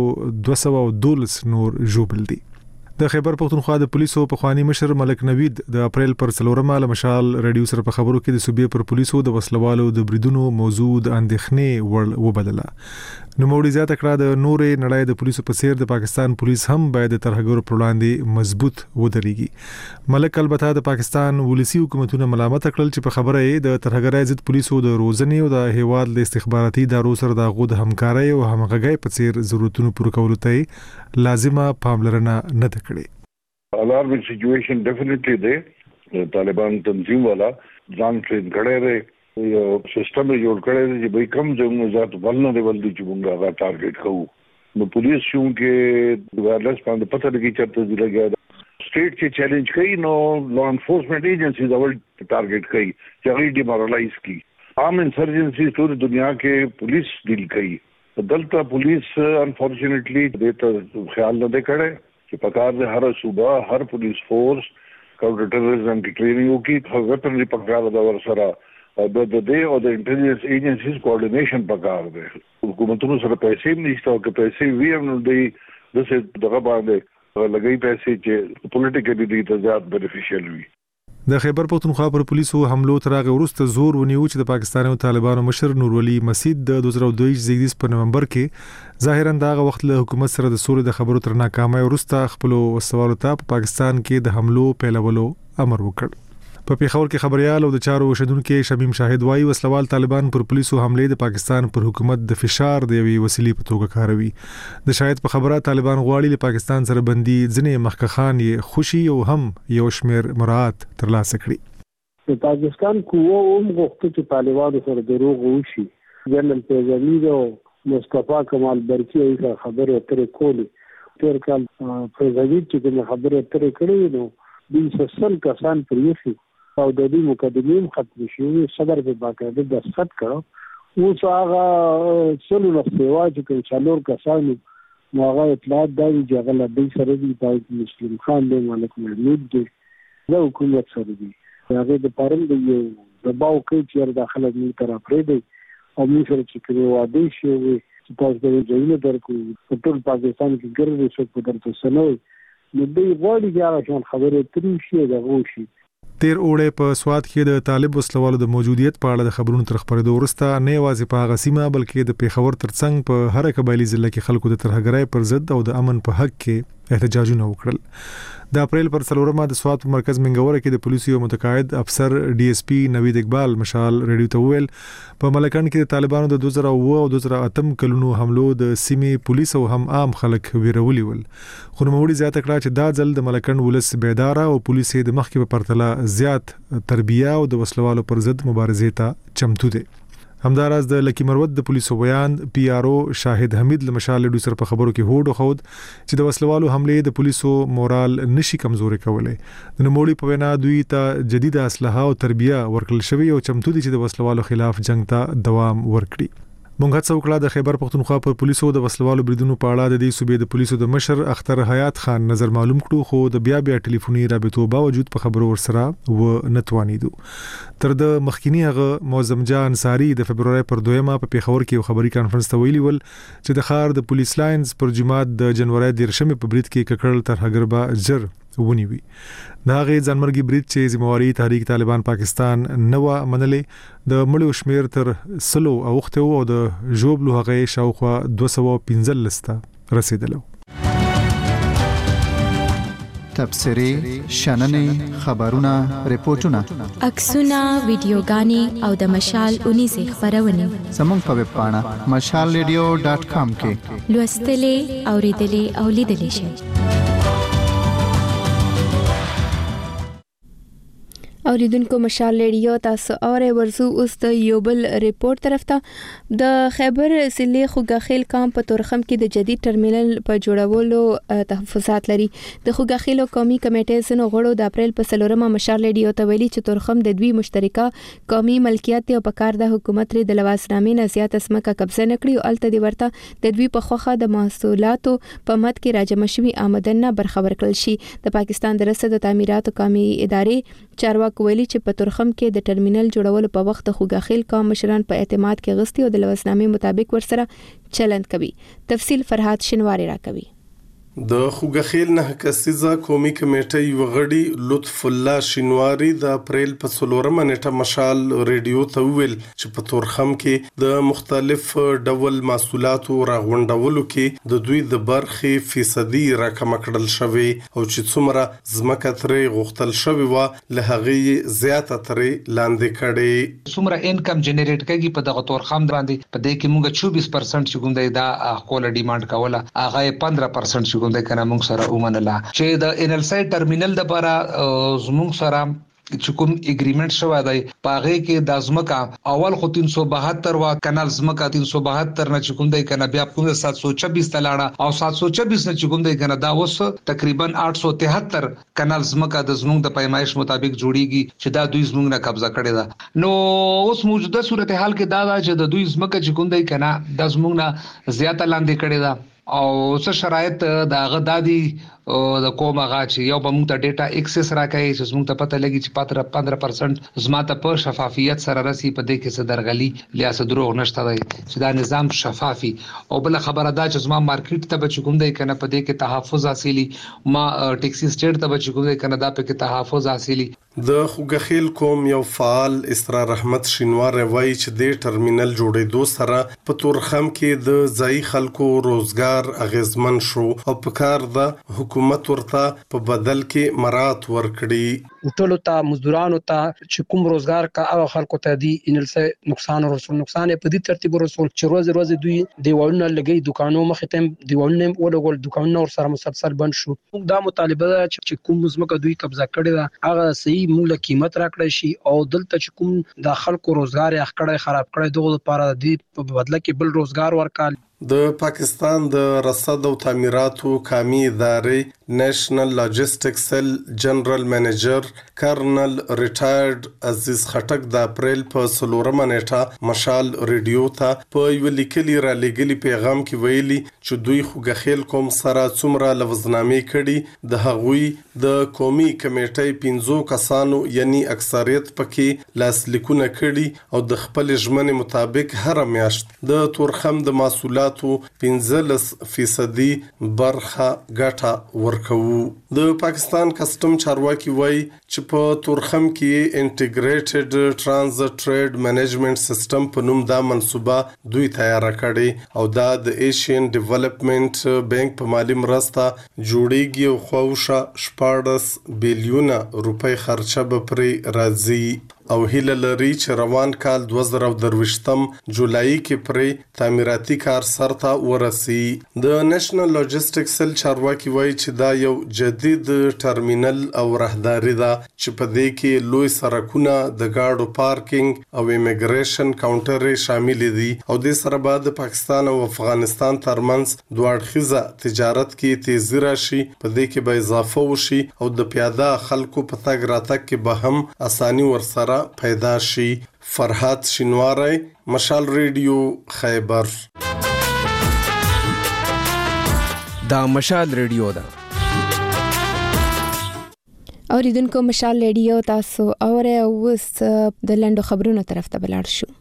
212 نور ژوبل دي. د خیبر پختونخوا د پولیسو په خوانی مشر ملک نوید د اپریل پر 4 له مشال ریډیو سره په خبرو کې د صوبې پر پولیسو د وسلوالو د بریدونو موضوع د اندېښنې وړ وبدله. نو موړي زیاته کړه د نورې نړۍ د پولیسو په څیر د پاکستان پولیس هم باید د ترهګرو پر وړاندې مضبوط ودرېږي. ملک البته د پاکستان ولسی حکومتونو ملامت کړل چې په خبره یې د ترهګرۍ ضد پولیسو د روزنې او د هیواد د استخباراتي ادارو سره د غو د همکارۍ او همغږۍ په څیر ضرورتونو پوره کولو ته لازمه پاملرنه نه کړي. alarming situation definitely there. طالبان تنظیم والا ځان ټرین کړي دي یو سیستم جوړ کړی دی چې به کم ځای ذات ولنریبل دي چې موږ هغه ټارګټ کوو. نو پولیس شو کې وایرلس باندې پته لګی چې ته لګیا سټیټ چې چیلنج کوي نو لا انفورسمنت ایجنسیز اول ټارګټ کوي چې هغه ډیمورالایز کی. عام انسرجنسی ټول دنیا کې پولیس ډیل کوي. دلته پولیس انفورچونټلی دې ته خیال نه کړي چې پکار د هر صوبه هر پولیس فورس کاونټر ټیرریزم کی ټریننګ وکړي. ویپنری پکار دا ور سره د دې او د انټيليجنس ایجنسیز کوارډینیشن پکار دی. حکومتونو سره پیسې نشته او که پیسې وي هم د څه دغه باندې لګي پیسې چې پولیټیکلی دي ته زیات بینیفیشل وي. د خیبر پختونخوا پر پولیسو حملو تر هغه وروسته زور ونیو چې د پاکستان او طالبانو مشر نور ولی مسعود د 2022 په نومبر کې ظاهرا دغه وخت له حکومت سره د سولې د خبرو تر ناکامۍ وروسته خپل وسوالو ته په پاکستان کې د حملو پیلولو امر وکړ. په پیښور کې خبريال او د چارو شدونکو شمیم شاهد وایي وسلوال طالبان پر پولیسو حمله د پاکستان پر حکومت د فشار دی وی وسیلې په توګه کاروي. د شاهد په خبره طالبان غواړي له پاکستان سره بندي ځنې مخکخان یې خوشي او هم یو شمیر مراعات ترلاسه کړي. د پاکستان قوو هم غوښتل چې طالبانو سره دروغ وشي. جنرال پیژنی او مصطفی کمال برکی یې خبره ترې کولی. تیر کال پرزیدنت چې د خبره ترې کړې نو د سسل کسان پریفي او د دې مقدمې ختم شوی صدر په باقاعده دستخط کړو. اوس هغه څلور نسوا چې څلور کسان هغه اطلاعات دی چې هغه له دې سره دی په مسلم خان د ملک محمود دی د حکومت سره دی. هغه د پرم د یو دباو کې چې داخله دې طرف پرې دی او موږ سره چې کوي واده شي چې تاسو د ځینو درکو په ټول پاکستان کې ګرځي څوک په درته سنوي نو دې غواړي چې هغه خبره ترې شي دا غوشي. تیر اوړې په سواد کې د طالب وسلوالو د موجودیت په اړه د خبرونو تر خبرېدو وروسته نه یوازې په هغه سیمه بلکې د پیښور ترڅنګ په هر قبایلی ضلع کې خلکو د ترهګرۍ پر ضد او د امن په حق کې احتجاجونه وکړل. د اپریل پر 4 د سواد په مرکز منګوره کې د پولیسو یو متقاعد افسر ډي اس پی نوید اقبال مشال ریډیو ته ویل په ملکان کې د طالبانو د 2009 او 2008 کلونو حملو د سیمې پولیس او هم عام خلک ویرولي ول. خو نوموړي زیاته کړه چې دا ځل د ملکان ولس بیداره او پولیس د مخکې په پرتله زیات تربیه او د وسلوالو پر ضد مبارزې ته چمتو دي. همداراز د لکی مروت د پولیسو بیان پی آر او شاهد حمید لمشال ډو سر په خبرو کې هوډ خود چې د وسلوالو حمله د پولیسو مورال نشي کمزوري کولای. د نوموړي په وینا دوی ته جديده اسلحه او تربیه ورکړل شوی او چمتو دي چې د وسلوالو خلاف جنگ ته دوام ورکړي. مونږ هڅه وکړه د خیبر پختونخوا پر پولیسو د وسلوالو بریدونو په اړه د دې صوبې د پولیسو د مشر اختر حیات خان نظر معلوم کړو، خو د بیا ټلیفوني رابطو باوجود په خبرو ورسره و نتوانیدو. تر د مخکینی هغه معظم جان انصاری د فبرवरी پر 2 په پیښور کې خبري کانفرنس ته ویلي ول چې د ښار د پولیس لاینز پر جماعت د جنوري 13 په برید کې ککړل تر هغربا جر ونیوي. دا غي ځانمرګي برید چې ذمہواری تحریک طالبان پاکستان نو منلې د مړو شمیر تر 100 اوخته او د جوبلو هغه شاوخوا 215 لسته رسیدلو. تبصري شننې خبرونه ریپورتونه عکسونه ویډیوګانې او د مشال 19 خبرونه زموږ په ویب پاڼه mashalradio.com کې لوستلې اوریدلې او لیدلې شئ. اوریدونکو مشال ریډیو تاسو اورئ ورزو اوس د یوبل ریپورت طرف ته د خیبر ضلع خوګاخیل کام په تورخم کې د جدید ټرمینل په جوړولو تحفظات لري. د خوګاخیل قومي کمیټې سره غړو د اپریل په 4 مشال ریډیو ته ویلي چې تورخم د دوی مشترکه قومي ملکیت او په کار د حکومت لري د لواسنامې نه زیات اسمکه قبضه نکړي او الته دی ورته د دوی په خوخه د محصولاتو په مد کې راجمشوي آمدن نه برخبر کړل شي. د پاکستان د رسد تعمیرات قومي ادارې چارواکي ویلي چې په تورخم کې د ټرمینل جوړولو په وخت د خوګاخیل قوم مشران په اعتماد کې غستي او د لواسنامې مطابق ورسره چلند کوي. تفصیل فرحات شنواری را کوي. د خوګاخیل نه کسیزه قومي کمیټې وغړي لطف الله شینواری د اپریل په 4 نیټه مشال ریډیو ته ویل چې په تورخم کې د مختلف ډول محصولاتو راغونډولو کې د دوی د برخې فیصدي راکم کړل شوی او چې څومره زمکه ترې غوښتل شوی و له هغه زیاته ترې لاندې کړي. څومره انکم جنریټ کوي په دغه تورخم باندې په دې کې موږ 24% چې کوم دی دا خپل ډیماند کوله هغه 15% چې د کنه موږ سره ومنله چې د انلسای ټرمینل د لپاره زموږ سره چې کوم اګریمنت شوی دی پاغه کې د ازمکا اول خو 372 وا کانال زمکا 372 نه چې کوم دی کنه بیا کوم 726 تلاړه او 726 نه چې کوم دی کنه دا اوس تقریبا 873 کانال زمکا د زموږ د پیمایش مطابق جوړیږي چې دا دوی زموږ نه قبضه کړی دا. نو اوس موجوده صورتحال کې دا چې د دوی زمکا چې کوم دی کنه د زموږ نه زیاته لاندې کړی دا او څه شرایط دا غدادي د کومه غاچ یو به موږ ته ډیټا ایکسس راکړي چې موږ ته پته لګي چې 15% زماته په شفافیت سره راسي په دې کې څه درغلي لیاسه دروغ نشته دی چې دا نظام شفافي او بل خبره دا چې زما مارکیټ ته به کوم دی کنه په دې کې تحفظ حاصلي ما ټیکسي سټیټ ته به کوم دی کنه دا په کې تحفظ حاصلي. د خوګاخیل قوم یو فعال اسرار احمد شینوار وایي چې د ټرمینل جوړېدو سره په تورخم کې د ځای خلکو روزګار اغیزمن شو او په کار د حکومت ورته په بدل کې مرات ورکړي. ټولو ته مزدورانو ته چې کوم روزګار کا او خلکو ته دی انلسه نقصان ورسول نقصان په دې ترتیب ورسول چې روز دوی دیوالونه لګي دکانو مخې ته دیوالونه ولګول دکانونه ور سره مسلسل بند شو. دا مطالبه ده چې کوم زمکه دوی قبضه کړي دا هغه صحیح موږ قیمت راکړی شي او دلته چې کوم د خلکو روزګار یې خړې خراب کړي دغه لپاره د په بدله کې بل روزګار ورکړي. د پاکستان د رصد او تعمیراتو قومي ادارې نېشنل لاجستیک سیل جنرال منیجر کرنل ریټایرډ عزیز خټک د اپریل په 4 نیټه مشال ریډیو ته په یو لیکلي را لګلي پیغام کې ویلي چې دوی خوګاخیل قوم سره څومره لوزنامې کړي د هغوی د قومي کمیټې 15 کسانو یعنی اکثریت پکې لاسلیکونه کړي او د خپل ژمنې مطابق هر میاشت د تورخم د محصولات 15% برخه ګټه ورکوو. د پاکستان کسٹم چارواکي وایي چې په تورخم کې انټیګریټډ ټرانزټ ټریډ منیجمنت سیستم په نوم دا منصوبه دوی تیار کړي او دا د ایشین ډیولپمنٹ بانک په مالی مرسته جوړیږي او خوښه 14 بلیون روپۍ خرچه به پرې راځي او هیله لري چې روان کال 2023 جولای کې پرې تعمیراتي کار سرته ورسي. د نېشنل لاجستیک سیل چارواکي وایي چې دا یو جدید ټرمینل او راهداري ده چې په دې کې لوی سرکونه د گاډو پارکینګ او ایمیګریشن کاونټر شامل دي او د سره بعد پاکستان او افغانستان ترمنځ دوه اړخیزه تجارت کې تیزی راشي په دې کې به اضافه وشي او د پیاده خلکو په تګ راتګ کې به هم اساني ورسره پیدا شي. فرحات شینواری، مشال ریډیو خیبر. دا مشال ریډیو ده. اوریدونکو مشال ریډیو تاسو اوره اوس د لندو خبرونو طرف ته بلاړ شو.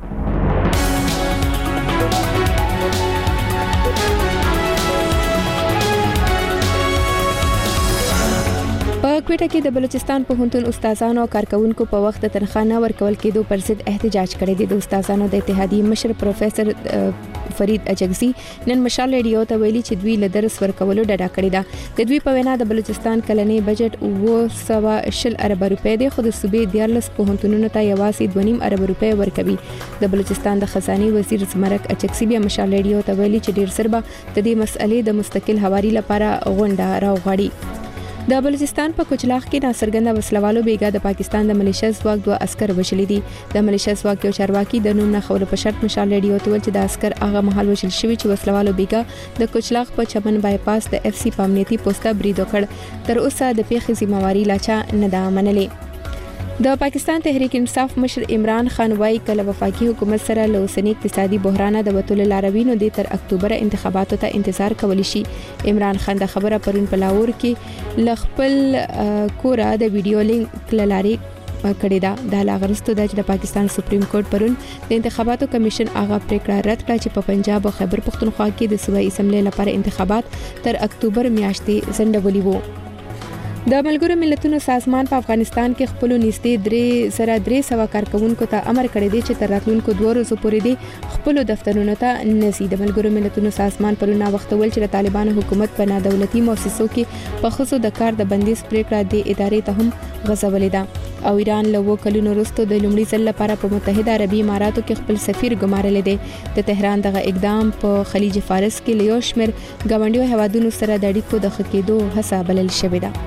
په کوټه کې د بلوچستان پوهنتون استادانو او کارکونکو په وخت تنخواه نه ورکول کېدو پر ضد احتجاج کړی دی. د استادانو د اتحادیې مشر پروفیسور فرید اجگزی نن مشال ریډیو ته ویلي چې دوی له درس ورکولو ډډه کړې ده. د دوی په وینا د بلوچستان کلنی بجټ 220 ارب روپۍ دی، خو د صوبې 14 پوهنتونونو ته یوازې 2.5 ارب روپۍ ورکوي. د بلوچستان د خزاني وزیر زمرک اجگزی بیا مشال ریډیو ته ویلي چې ډیر سربه د دې مسئلې د مستقل حواري لپاره غونډه راوغړي. د بلوچستان په کوچلاغ کې ناڅرګنده وسلوالو بیګا د پاکستان د ملیشیا ځواک 2 عسكر وشلې دي. د ملیشیا ځواک یو چارواکي د نوم نه خبرو په شرط مشال ریډیو ته ویل چې د عسكر هغه مهال وشل شوی چې وسلوالو بیګا د کوچلاغ په چمن بایپاس د اف سی پامنیتی پوسټه برید وکړ. تر اوسه د پیښې ذمہواری لاچا نه ده منلې. د پاکستان تحریک انصاف مشر عمران خان وايي کله وفاقي حکومت سره له اوسنی اقتصادي بحران د وټول لاروینو د تر اکتوبر انتخاباتو ته انتظار کولی شي. عمران خان د خبره پرون په لاهور کې لخپل کورا د ویډیو لینک لاري کړی دا د لاغرستو د پاکستان سپریم کورټ پرون د انتخاباتو کمیشن هغه پریکړه رد کړه چې په پنجاب او خیبر پختونخوا کې د صوبایي اسمبلی لپاره انتخابات تر اکتوبر میاشتې ځنډولي وو. د ملګرو ملتونو سازمان په افغانستان کې خپل نږدې 300 کارکونکو ته امر کړی دی چې تر راتلونکو 2 ورځې پورې د خپل دفترونو ته نزي. د ملګرو ملتونو سازمان پرونه وخت ول چې د طالبانو حکومت په نادولتي مؤسسو کې په خصوص د کار د بندیز پریکړه د ادارې ته هم غځولې ده او ایران له کلونو وروسته د لومړي ځل لپاره په متحده عربي اماراتو کې خپل سفیر ګمارلی دی. د تهران دغه اقدام په خلیج فارس کې له یو شمېر ګاونډیو هیوادونو سره د اړیکو د ښه کېدو هڅه بلل شوې ده.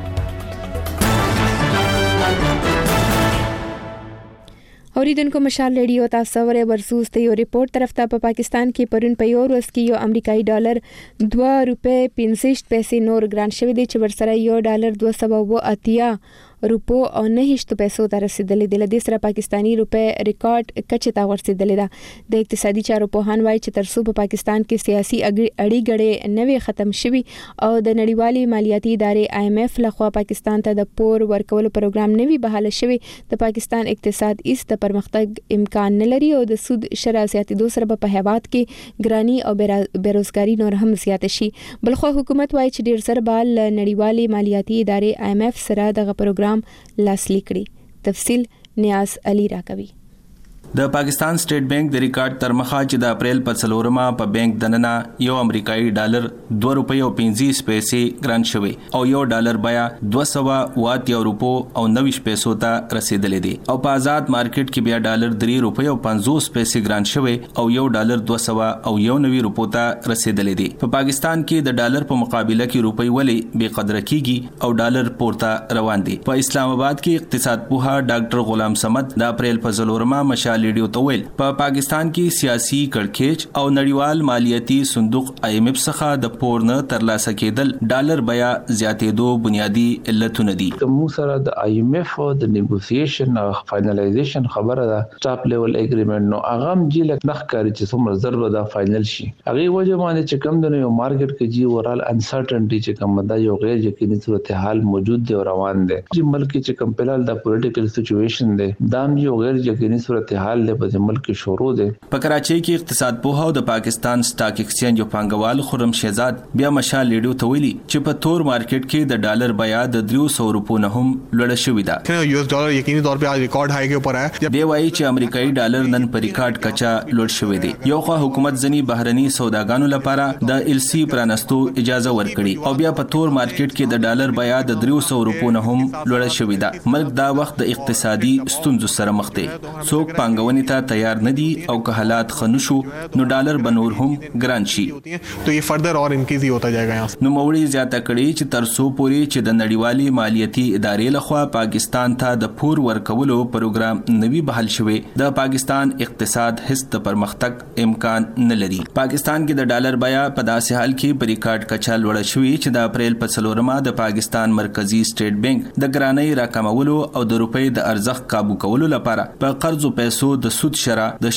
اوریدونکو مشال ریډیو تاسو ورې ورسوس ته یو ریپورت طرف ته په پاکستان کې پرون په یو ورځ کې یو امریکایي ډالر 2 روپے 65 پیسې نور ګران شوی دی چې ورسره یو ډالر 280 روپو او 9 پیسو ته رسیدلې د لدې سره پاکستانی روپے ریکارډ کچې ته ورسیدلې ده. د اقتصادي چارو پوهان وایي چې تر څو په پاکستان کې سیاسي اړیګړې نوې ختم شوي او د نړیوالې مالیاتي ادارې IMF لخوا پاکستان ته د پور ورکولو پروګرام نوې بحاله شوی، د پاکستان اقتصاد ایست د پرمختګ امکان نه لري او د سود شرح زیاتېدو سره په هیواد کې ګرانی او بیروزګاری نور هم زیات شي. بلخو حکومت وایي چې ډیر سره بال نړیوالې مالیاتي ادارې IMF سره دغه پروګرام لاسلیک کړي. تفصیل نیاز علي راکوي. د پاکستان سټیټ بانک د ریکارډ تر مخه چې د اپریل په 4مه په بانک دننه یو امریکایي ډالر 2 روپۍ او 50 پیسې ګران شوی او یو ډالر بیا 280 روپو او 90 پیسو ته رسیدلې دي او په آزاد مارکیټ کې بیا ډالر 3 روپۍ او 50 پیسې ګران شوی او یو ډالر 290 روپو ته رسیدلې دي. په پاکستان کې د ډالر په مقابله کې روپۍ ولې بې قدر کیږي او ډالر پورته روان دي. په اسلام آباد کې اقتصاد پوها ډاکټر غلام سمد د اپریل په 4مه مشال ریډیو ته ویل په پاکستان کې سیاسي کړکېچ او نړیوال مالیاتي صندوق IMF څخه د پور نه ترلاسه کېدل ډالر بیا زیاتېدو بنیادی علتونه دي. موږ سره د IMF د نیګوسییشن او فائنلایزیشن خبره ده ټاپ لیول اګریمنت نو هغه هم چې لکه نخکاری چې څومره ضرب ده فائنل شي هغه وجه باندې چې کم د یو مارکیټ کې جی اورال انسرټنټی چې کوم ده یو غیر یقیني صورتحال موجود دی او روان دی چې ملک کې کوم پلال د پولیټیکل سچويشن دی دا یو غیر یقیني صورتحال دی په ملک شروع دی. په کراچۍ کې اقتصاد پوها او د پاکستان سٹاک ایکسچینج او پانګوال خرم شهزاد بیا مشال ریډیو ته ویلي چې په تور مارکیټ کې د ډالر بیا د 300 روپو نه هم لوړ شوی دی. US ډالر یقیني طور په ریکارډ هاي کې اوپر ہے. دی وایي چې امریکایي ډالر نن په ریکارډ کچا لوړ شوی دی. یو خو حکومت ځنی بهرني سوداګانو لپاره د LC پرانستو اجازه ورکړي او بیا په تور مارکیټ کې د ډالر بیا د 300 روپو نه هم لوړ شوی دی. ملک دا وخت د اقتصادي ستونزو سره مخ دی. څوک پانګونې ته تیار نه دي او که حالات خنشو نو ډالر بنور هم ګران شي. तो ये फर्दर और इंक्रीज ही होता जाएगा यहाँ. نو موري زیاته کړي چې ترسو پوري چې د نړیوالي مالیاتي ادارې لخوا پاکستان ته د پور ورکولو پروګرام نوي بحال شوی د پاکستان اقتصاد هیڅ د پرمختګ امکان نه لري. پاکستان کې د ډالر بیا په داسې حال کې په ریکارډ کچا لوړ شوی چې د اپریل په 4 د پاکستان مرکزی سټیټ بانک د ګرانۍ راکمولو او د روپۍ د ارزښت قابو کولو لپاره په قرضو پیسو د سود شرح د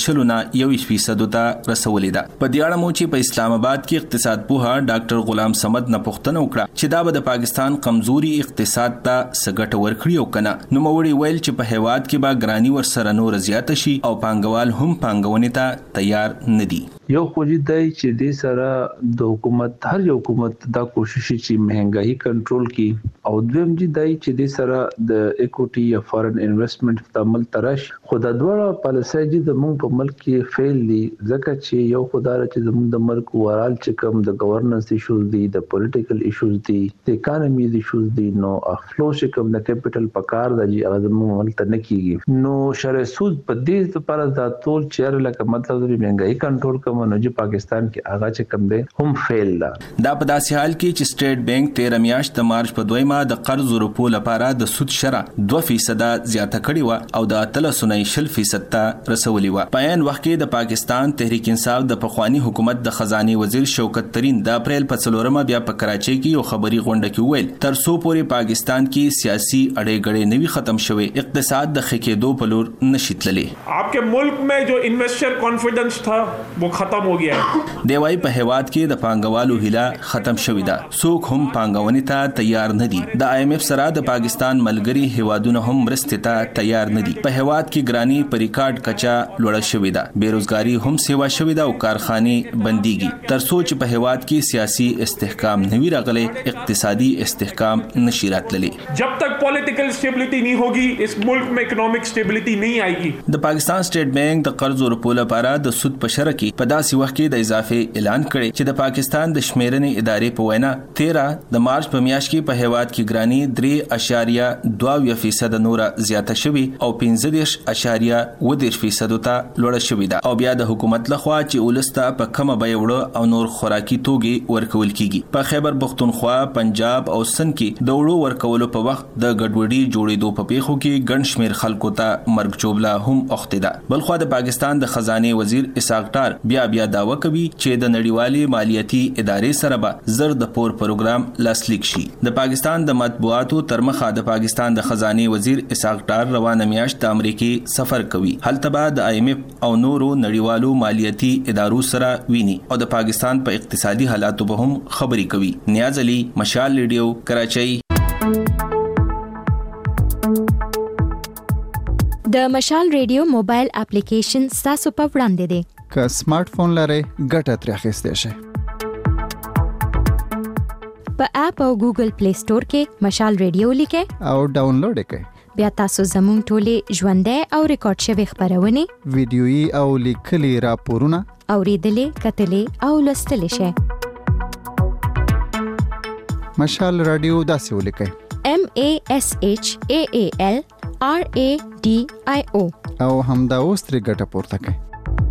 0.1% ته رسولې ده. په دې اړه مو چې په اسلام آباد کې اقتصاد پوها ډاکټر غلام سمد نه پوښتنه وکړه چې دا به د پاکستان کمزوري اقتصاد ته سګټ ورکړي او کنه. نو موري ویل چې په هیواد کې به ګرانی ورسره نور زیات شي او پانګوال هم پانګونې ته تیار نه دي. یو خوځي دی چې د سره د حکومت هر یو حکومت دا کوشش چې مهنګايي کنټرول کړي او دویم دی چې د سره د اکوټي یا فارن انویسټمنټ په عمل ترش خدای دوه پالیسي د موږ په ملک کې فیل دي ځکه چې یو خدای چې زموږ د ملک ورال چې کوم د گورننس ایشوز دي د پولیټیکل ایشوز دي د اکانومي ایشوز دي نو افلو چې کوم د کیپټل پکار د زموږ ملک ته نه کیږي نو شرع سود په دې لپاره د ټول چیر لکه مطلب د مهنګايي کنټرول کوم نو چې پاکستان کې آغا چې کم دی هم فیل دا په داسې حال کې چې سټیټ بانک 13 میاشت د مارچ په 2 د قرض ورکو لپاره د سود شرح 2% زیاته کړې و او د 3.0% ته رسولې و. په عین وخت کې د پاکستان تحریک انصاف د پخوانی حکومت د خزانه وزیر شوکت ترين د اپریل په 4 بیا په کراچۍ کې یو خبري غونډه کې ویل تر څو پورې پاکستان کې سیاسي اړې غړې نوي ختم شوي اقتصاد د خکېدو په لور نشي تللی. आपके मुल्क में जो इन्वेस्टर कॉन्फिडेंस था वो खत्म हो गया है. دیوای په هیواد کې د پانګوالو هیله ختم شوې ده. څوک هم پانګونې ته تیار نه دي. د IMF سره د پاکستان ملګری هیوادونه هم مرستې ته تیار نه دي. په هیواد کې ګرانی په ریکارډ کچا لوړه شوې ده. بیروزګاری هم سیوا شوې ده او کارخانه بنديږي. تر څو چې په هیواد کې سیاسي استحکام نوي راغلي اقتصادي استحکام نشي راتللی. जब तक पॉलिटिकल स्टेबिलिटी नहीं होगी इस मुल्क में इकोनॉमिक स्टेबिलिटी नहीं आएगी. د پاکستان سټیټ بانک د قرض ورکولو لپاره د سود په شرح کې په داسې وخت کې د اضافي اعلان کړي چې د پاکستان د شمیرنې ادارې په وینا 13 د مارچ په میاشت کې په هیواد کې ګرانی 3.2% نور زیاته شوی او 15.1% ته لوړه شوی ده او بیا د حکومت لخوا چې ولسته په کومه بیه وړو او نور خوراکي توګي ورکول کیږي. په خیبر پختونخوا، پنجاب او سند کې د وړو ورکولو په وخت د ګډوډي جوړېدو په پیښو کې ګڼ شمیر خلکو ته مرګ چوبله هم اوخته ده. بلخو د پاکستان د خزانه وزیر اسحاق ډار بیا داوا کوي چې د نړیوالي مالیاتي ادارې سره به زر د پور پروګرام لاسلیک شي. د پاکستان د مطبوعاتو ترمخه د پاکستان د خزانه وزیر اسحاق ډار روانه میاشت د امریکای سفر کوي. هلته به د IMF او نورو نړیوالو مالیاتي ادارو سره ویني او د پاکستان په اقتصادي حالاتو به هم خبري کوي. نیاز علي، مشال ریډیو، کراچۍ. د مشال ریډیو موبایل اپلیکیشن تاسو په وړاندې دی. که سمارټ فون لرئ ګټه ترې اخیستی شئ. په اپ او ګوګل پلی سٹور کې مشال ریډیو لیکئ او ډاونلوډ یې کړئ. بیا تاسو زموږ ټولې ژوندۍ او ریکارډ شوي خبرونه ویډیويي او لیکلي راپورونه اوریدلې، کتلې او لوستلې شئ. مشال رادیو داسې ولیکئ MASHAAL RADIO او همدا اوس ترې ګټه پورته کړئ.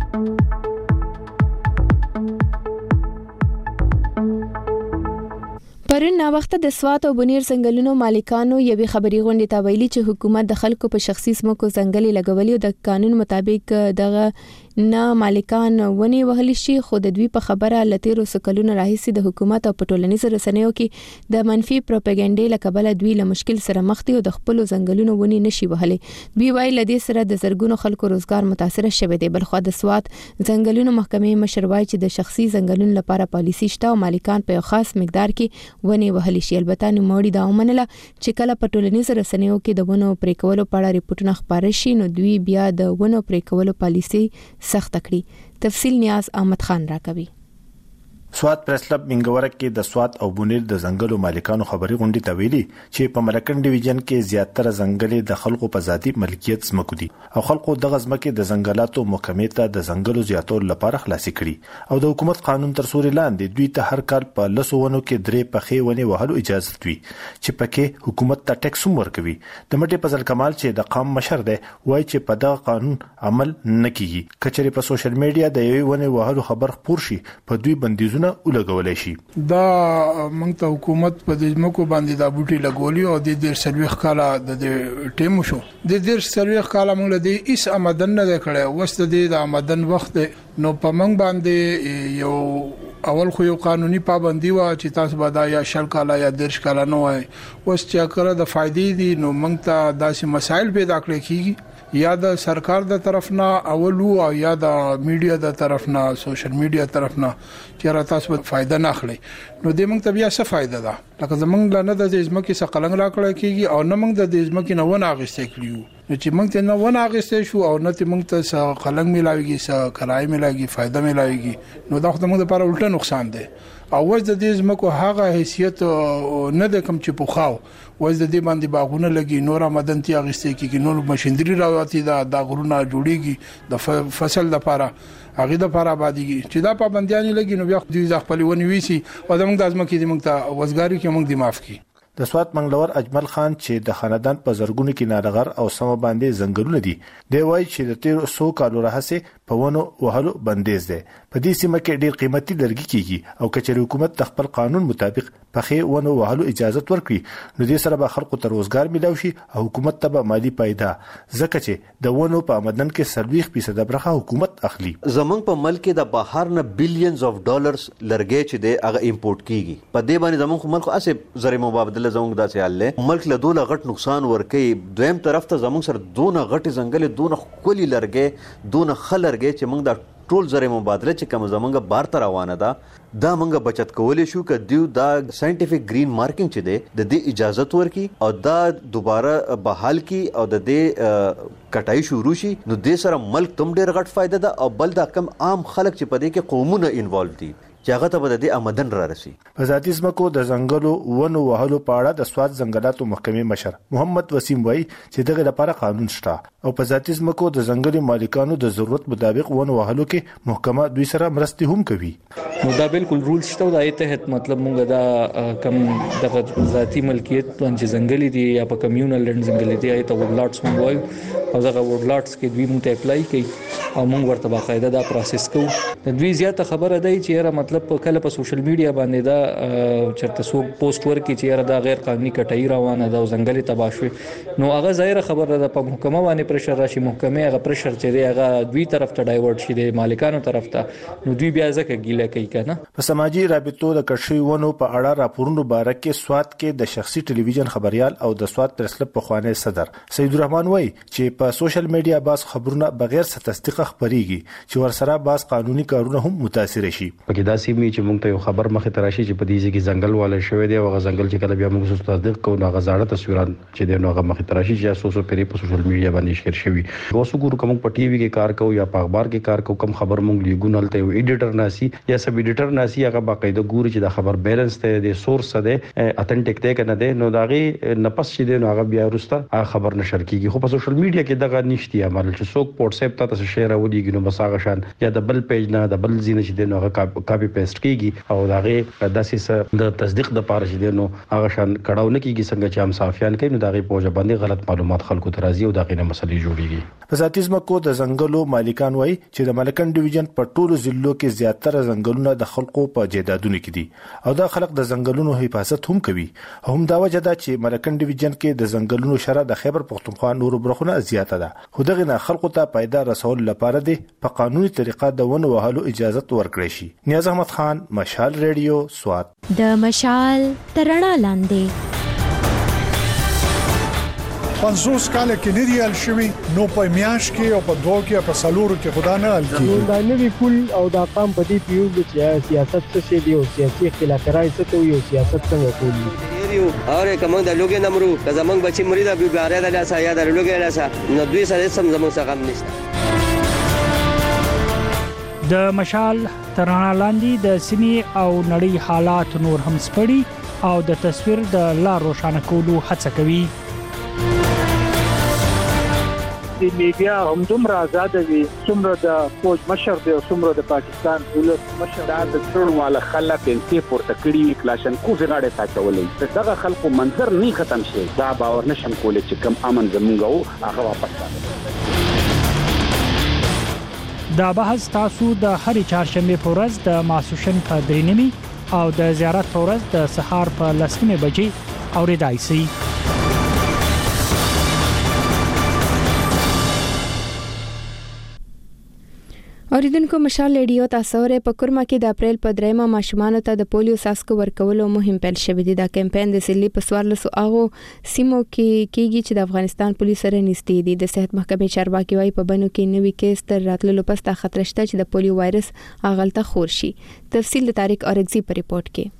پرون نا وخت د سوات او بنیر ځنګلونو مالکانو یوې خبري غونډې ته ویلي چې حکومت د خلکو په شخصي سمکو ځنګلي لګولي او د قانون مطابق دغه نه مالکان ونی وهل شي. خو د دوی په خبره لتیرو سکلونو راهیسي د حکومت او پټولنیز رسنیو کې د منفي پروپاګاندا لکبل دوی له مشکل سره مخ دي او د خپل ځنګلونو ونی نشي وهلي. دوی وایي لدې سره د زرګونو خلکو روزګار متاثر شوی دی. بلخو د سوات ځنګلونو محکمې مشر وایي چې د شخصي ځنګلونو لپاره پالیسي شته او مالکان په خاص مقدار کې ونی وهلي شي. البته نو موړي دا ومنله چې کله پټولنیز رسنیو کې د ونو پرې کولو په اړه ریپورتونه خبر شي نو دوی بیا د ونو پرې کولو پالیسي سخت کړي. تفصیل نیاز احمد خان راکوي. سواد پریس کلب منګورک کې د سواد او بونیر د ځنګلو مالکانو خبري غونډې ته ویلي چې په ملکن ډیویژن کې زیاتره ځنګلې د خلکو په ذاتي ملکیت ځمکو دي او خلکو دغه ځمکې د ځنګلاتو محکمې ته د ځنګلو زیاتولو لپاره خلاصي کړي او د حکومت قانون تر سوري لاندې دوی ته هر کال په لسونو کې درې پخې ونې وهلو اجازه وي چې پکې حکومت ته ټیکس ورکوي. د مټې فضل کمال چې د قام مشر دی وایي چې په دغه قانون عمل نه کیږي. کچري په سوشل میډیا د یوې ونې وهلو خبر خپور شي په دوی بندیزونه ولګولای شي. دا موږ ته حکومت په دې ځمکو باندې دا بوټي لګولي او د دې سرویخ کاله د ټیم شو د دې سرویخ کاله موږ له دې اس آمدن نه کړه وست د آمدن وخت نو په موږ باندې یو اول خو یو قانوني پابندي وا چې تاسو به دا یا شل کاله یا درش کاله نه وای اوس چې کړه د فائدې دي نو موږ ته داسې مسایل پیدا کړی کیږي یا د سرکار د طرف نه اولو او یا د میډیا د طرف نه سوشل میډیا طرف نه چې را تاسو به فائدہ نه اخلي نو د موږ ته بیا څه فائدہ ده لکه زمونږ نه د ځمکې څخه قلنګ راکړی کیږي او نه موږ د ځمکې نه ونه اغستې کړیو نو چې موږ ته نه ونه اغستې شو او نه ته موږ ته قلنګ ملاويږي څه کرای ملاويږي فائدہ ملاويږي نو دا خو موږ لپاره الټا نقصان دی او وځ د دې ځمکو هغه حیثیت نه د کم چې پوخاو وځ د دې باندې باغونه لګي نور آمدن تی اغستې کیږي نور ماشينري راوتی دا غرونه جوړيږي د فصل لپاره هغه د لپاره باندې چې دا پابندیان لګي نو بیا د خپل ونی ویسي او زموږ د ځمکې د موږ ته وزګاری کې موږ دی معاف کی. د سواد منګلور اجمل خان چې د خاندان په زرګونو کې نارغر او سم باندې زنګلونه دي دی وایي چې د 1300 کالو راهسه په ونو وهلو بندیز دی. په دې سیمه کې ډیر قیمتي لرګي کیږي او کچېر حکومت د خپل قانون مطابق پخې ونو وهلو اجازه ورکړي نو دې سره به خلکو ته روزګار ملو شي او حکومت ته به مالی پیدا ځکه چې د ونو په آمدن کې 30% برخه حکومت اخلي. زمونږ په ملک کې د بهر نه بلینز اف ډالرز لرګي چې دی هغه امپورټ کیږي په دې باندې زمونږ ملک اسه زری مبادله زمونږ داسې حل له ملک له دوله غټ نقصان ورکړي دویم طرف ته زمونږ سره دونه غټ ځنګل دونه خولي لرګي دونه خلرګي چې موږ د ټول زری مبادله چې کوم زمونږ بار تر روانه ده دا موږ بچت کولې شو ک دیو دا ساينټیفیک گرین مارکینګ چې ده د دې اجازه ورکي او دا دوباره بحال کی او د دې کټای شروع شي نو د سره ملک تم ډیر غټ فائدہ ده او بل دا کم عام خلک چې په دې کې قومونه انوالو دي چې هغه ته د آمدن را رسي. په ذاتي ځمکو د ځنګلو ونو وهلو په اړه د سواد ځنګلاتو محکمې مشر محمد وسیم وایي چې دغه لپاره قانون شته او په ذاتي ځمکو د ځنګلي مالکانو د ضرورت مطابق ونو وهلو کې محکمه دوی سره مرستې هم کوي. نو دا بالکل رول شته د ایت مطلب مونږ دا کم د ذاتي ملکیت باندې ځنګلي دي یا په کمیونل لند ځنګلي دي ایت وډلاټس مونږ وایو او دغه وډلاټس کې دوی مونږ ته اپلای کوي او مونږ ورته باقاعده دا پروسس کوو. د دوی زیاته خبره ده چې مطلب په کله په سوشل میډیا باندې دا چرته سو پوسټ ورکړي چې دا غیر قانوني کټای روانه ده او ځنګلي تباشوي نو هغه ظاهر خبره ده په محکمه باندې پرشر راشي محکمه هغه پرشر چې دی هغه دوی طرف ته ډایورټ شي د مالکانو طرف ته نو دوی بیا ځکه ګیله کوي کنه. په سماجی رابطو د کښوی ونو په اړه راپورونو باره کې سواد کې د شخصي ټلویزیون خبريال او د سواد پریس کلب په خوانه صدر سید الرحمن وای چې په سوشل میډیا باز خبرونه بغیر تصدیق خبريږي چې ورسره باز قانوني کارونه هم متاثر شي. پکې دا سیمه چې موږ ته یو خبر مخه تراشي چې په دې کې ځنګل والا شوی دی او ځنګل چې کله بیا موږ تصدیق کوو هغه زاړه تصویرات چې دی نو هغه مخه تراشي چې سوسو پیری په سوشل میډیا باندې شیر شوی اوسو ګورو کوم په ټي وي کې کار کوو یا په اخبار کې کار کوو کوم خبر موږ لیګونل ته یو ایډیټر ناسي یا سب ایډیټر ناسي هغه باقاعده ګوري چې دا خبر بیلانس ته دی سورس ده اتنټیک ته کنه دی نو داغي نفس چې دی نو هغه بیا ورسته خبر نشر کیږي خو په سوشل میډیا کې دغه نشتی عمل چې څوک واتس اپ ته شیر ودیږي نو بس هغه شان یا د بل پیج نه د بل زینه چې دی نو هغه کاپی پیسټ کیږي او داغه داسې د تصدیق د پاره چې دی نو هغه شان کډاو نه کیږي څنګه چې هم صافیان کوي نو داغه پوجا باندې غلط معلومات خلکو ته راځي او داغه نه مسلې جوړيږي. په ذاتي ځمکو د ځنګلو مالکان وایي چې د ملکن ډیویژن په ټولو ضلعو کې زیاتره ځنګلونه د خلکو په جیدادونو کې دي او دا خلک د ځنګلونو حفاظت هم کوي. هم دا وجه ده چې ملکن ډیویژن کې د ځنګلونو شره د خیبر پختونخوا نورو برخونه زیاته ده خو دغه نه خلکو ته پیدا رسول لپاره دي په قانوني طریقه د ونو وهلو اجازه ورکړي شي. نیاز احمد خان مشال ریډیو سواد. د مشال ترڼا لاندې 50 کال کې نه دی ال شوی نو په میاش کې او په دوه کې په سالورو کې خدا نه ال کیږي دا نه وی کول او دا قام په دې پیو چې سیاست څه دی او سیاسي اختلافات څه ته یو سیاست څنګه کوي یو اور کوم د لوګي نمرو که زمنګ بچی مرید ابي باره د لاسه یا د لوګي لاسه نو دوی سره سم زمنګ څخه نشته. د مشال تر رڼا لاندې د سیمې او نړۍ حالات نور هم سپړي او د تصویر د لار روښانه کولو هڅه کوي. د میډیا هم دومره آزاد وي څومره د فوج مشر دی او څومره د پاکستان ولس مشر د ټول والا خلک انتي پورته کړي کلاشنکوف غاړه ساتولې دغه خلکو منظر نه ختم شي دا باور نشم کولای چې کم امن زمونږ هغه واپس راځي. دا بحث تاسو د هرې چهارشنبه په ورځ د ماسوشن په 3:30 او د زیارت په ورځ د سهار په 10:00 بجې اوریدای شئ. اوریدونکو مشال ریډیو تاسو ورې په کورما کې د اپریل په 3 ماشومانو ته د پولیو ساسکو ورکولو مهم پیل شوی دی. دا کمپاین د سلی په 14 هغه سیمو کې کیږي چې د افغانستان پولیس سره نږدې دي. د صحت محکمې چارواکي وايي په بنو کې نوې کیس تر راتللو پس تا خطر شته چې د پولیو وایرس اغلته خور شي. تفصیل د طارق اورګزی په ریپورت کې.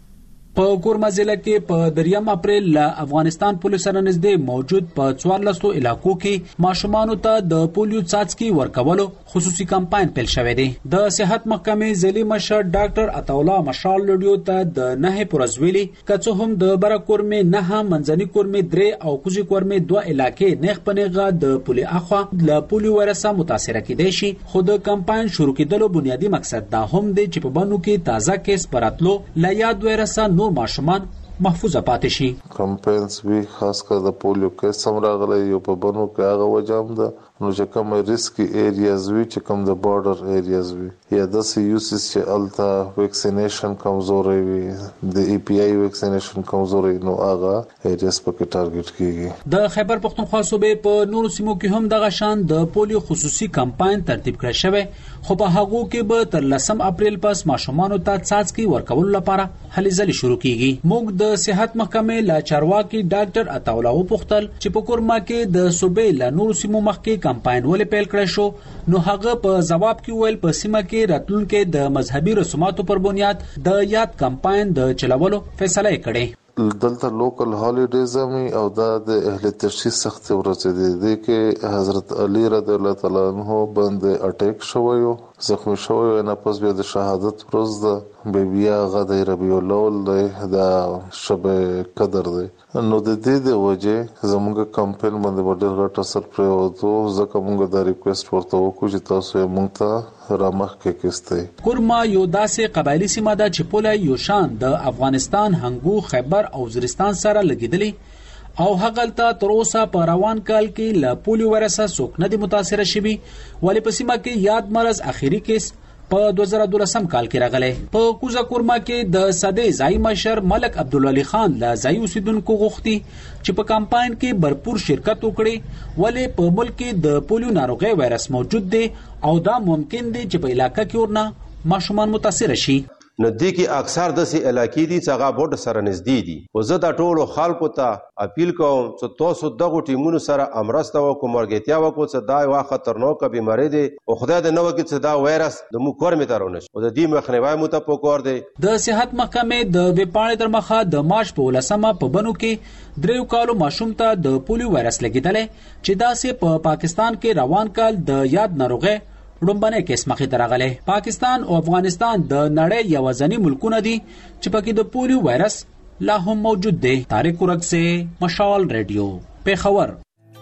په کورما ضلع کې په 3 اپریل له افغانستان پولیس سره نږدې موجود په 14 علاقو کې ماشومانو ته د پولیو څاڅکي ورکولو خصوصي کمپاین پیل شوی دی. د صحت محکمې ضلعي مشر ډاکټر عطاالله مشال لډیو ته د 9 پرزویلي کڅو هم د برکورمې 9 منځني کورمې 3 او کوزي کورمې 2 علاقې نه خپنهغه د پولیو اخوا له پولیو وایرس متاثر کېدای شي. خو د کمپاین شروع کېدلو بنیادی مقصد دا هم دی چې په بانو کې تازه کیس پراتلو لا یاد وایرس نور ماشومان محفوظ پاتې شي. کمپاینز وی خاص کر د پولیو کیس سم راغلی یو په بنو کې هغه وجام ده نو چې کوم ریسکی ایریاز وی چې کوم د بارډر ایریاز وی یا د سیوسس چې التا ویکسینیشن کمزوري وي د ای پی آی ویکسینیشن کمزوري نو هغه ایریاز پکې ټارګټ کیږي. د خیبر پختونخوا صوبې په نورو سیمو کې هم دغه شان د پولیو خصوصي کمپاین ترتیب کړی شوی خو په هغه کې به تر 10 اپریل پس ماشومانو ته څاڅکي ورکول لپاره هلې ځلې شروع کیږي. موږ د صحت محکمې لا چارواکي ډاکټر عطاالله پختل چې په کورما کې د صوبې لا نورو سیمو مخکې کمپاین ولې پیل کړی شو نو هغه په جواب کې ویل په سیمه کې راتلونکو د مذهبي رسوماتو پر بنیاد د یاد کمپاین د چلولو فیصله کړې. دلته لوکل هالیډیز او د اهل تشخیص سخت ورځې دي کې حضرت علی رضی الله تعالی عنہ باندې اٹیک شوی زخمی شوی نه پس بیا د شهادت ورځ د بیا غدای ربیع الاول د شب قدر دی نو د دې د وجه زموږ کمپاین باندې ډېر غټ اثر پریوتو ځکه موږ د ریکوست ورته وکړو چې تاسو یې موږ ته رامخ کې کېسته. کورما یو داسې قبایلی سیمه ده چې پوله یو شان د افغانستان هنګو خیبر او وزیرستان سره لګیدلې او هغلته تر اوسه په روان کال کې له پولیو وایرس څوک نه دي متاثر شوي ولې په سیمه کې یاد مرز اخیری کیس په 2012 کال کې راغلی. په کوزا کورما کې د صدې ځای مشر ملک عبدالعلی خان له ځای اوسیدونکو غوښتي چې په کمپاین کې भरपूर شرکت وکړي ولې په ملک کې د پولیو ناروغي وایرس موجود دی او دا ممکن دی چې په علاقې کې ورنه ماشومان متاثر شي. نو دې کې اکثر د سي علاقې دي چې هغه بورډ سره نږدې دي او زه د ټولو خلکو ته اپیل کوم چې تاسو دغه ټیمونو سره امرسته وکړو مرګتیا وکړو چې دا یو خطرناک بیماری دی او خدای دې نه وکړي چې دا وایرس د مو کور می ترونه او د دې مخنیوي مو ته پکور دی. د صحت محکمې د وپاڼې تر مخه د مارچ په 10مه په بنو کې 3 کالو ماشوم ته د پولیو وایرس لګیدل چې دا سه په پاکستان کې روان کال د یاد ناروغي ډومبنه کیس مخې ته راغلی. پاکستان او افغانستان د نړۍ یوازینی ملکونه دي چې پکې د پولیو وایرس لا هم موجود دی. طارق اورګزی مشال ریډیو پیښور.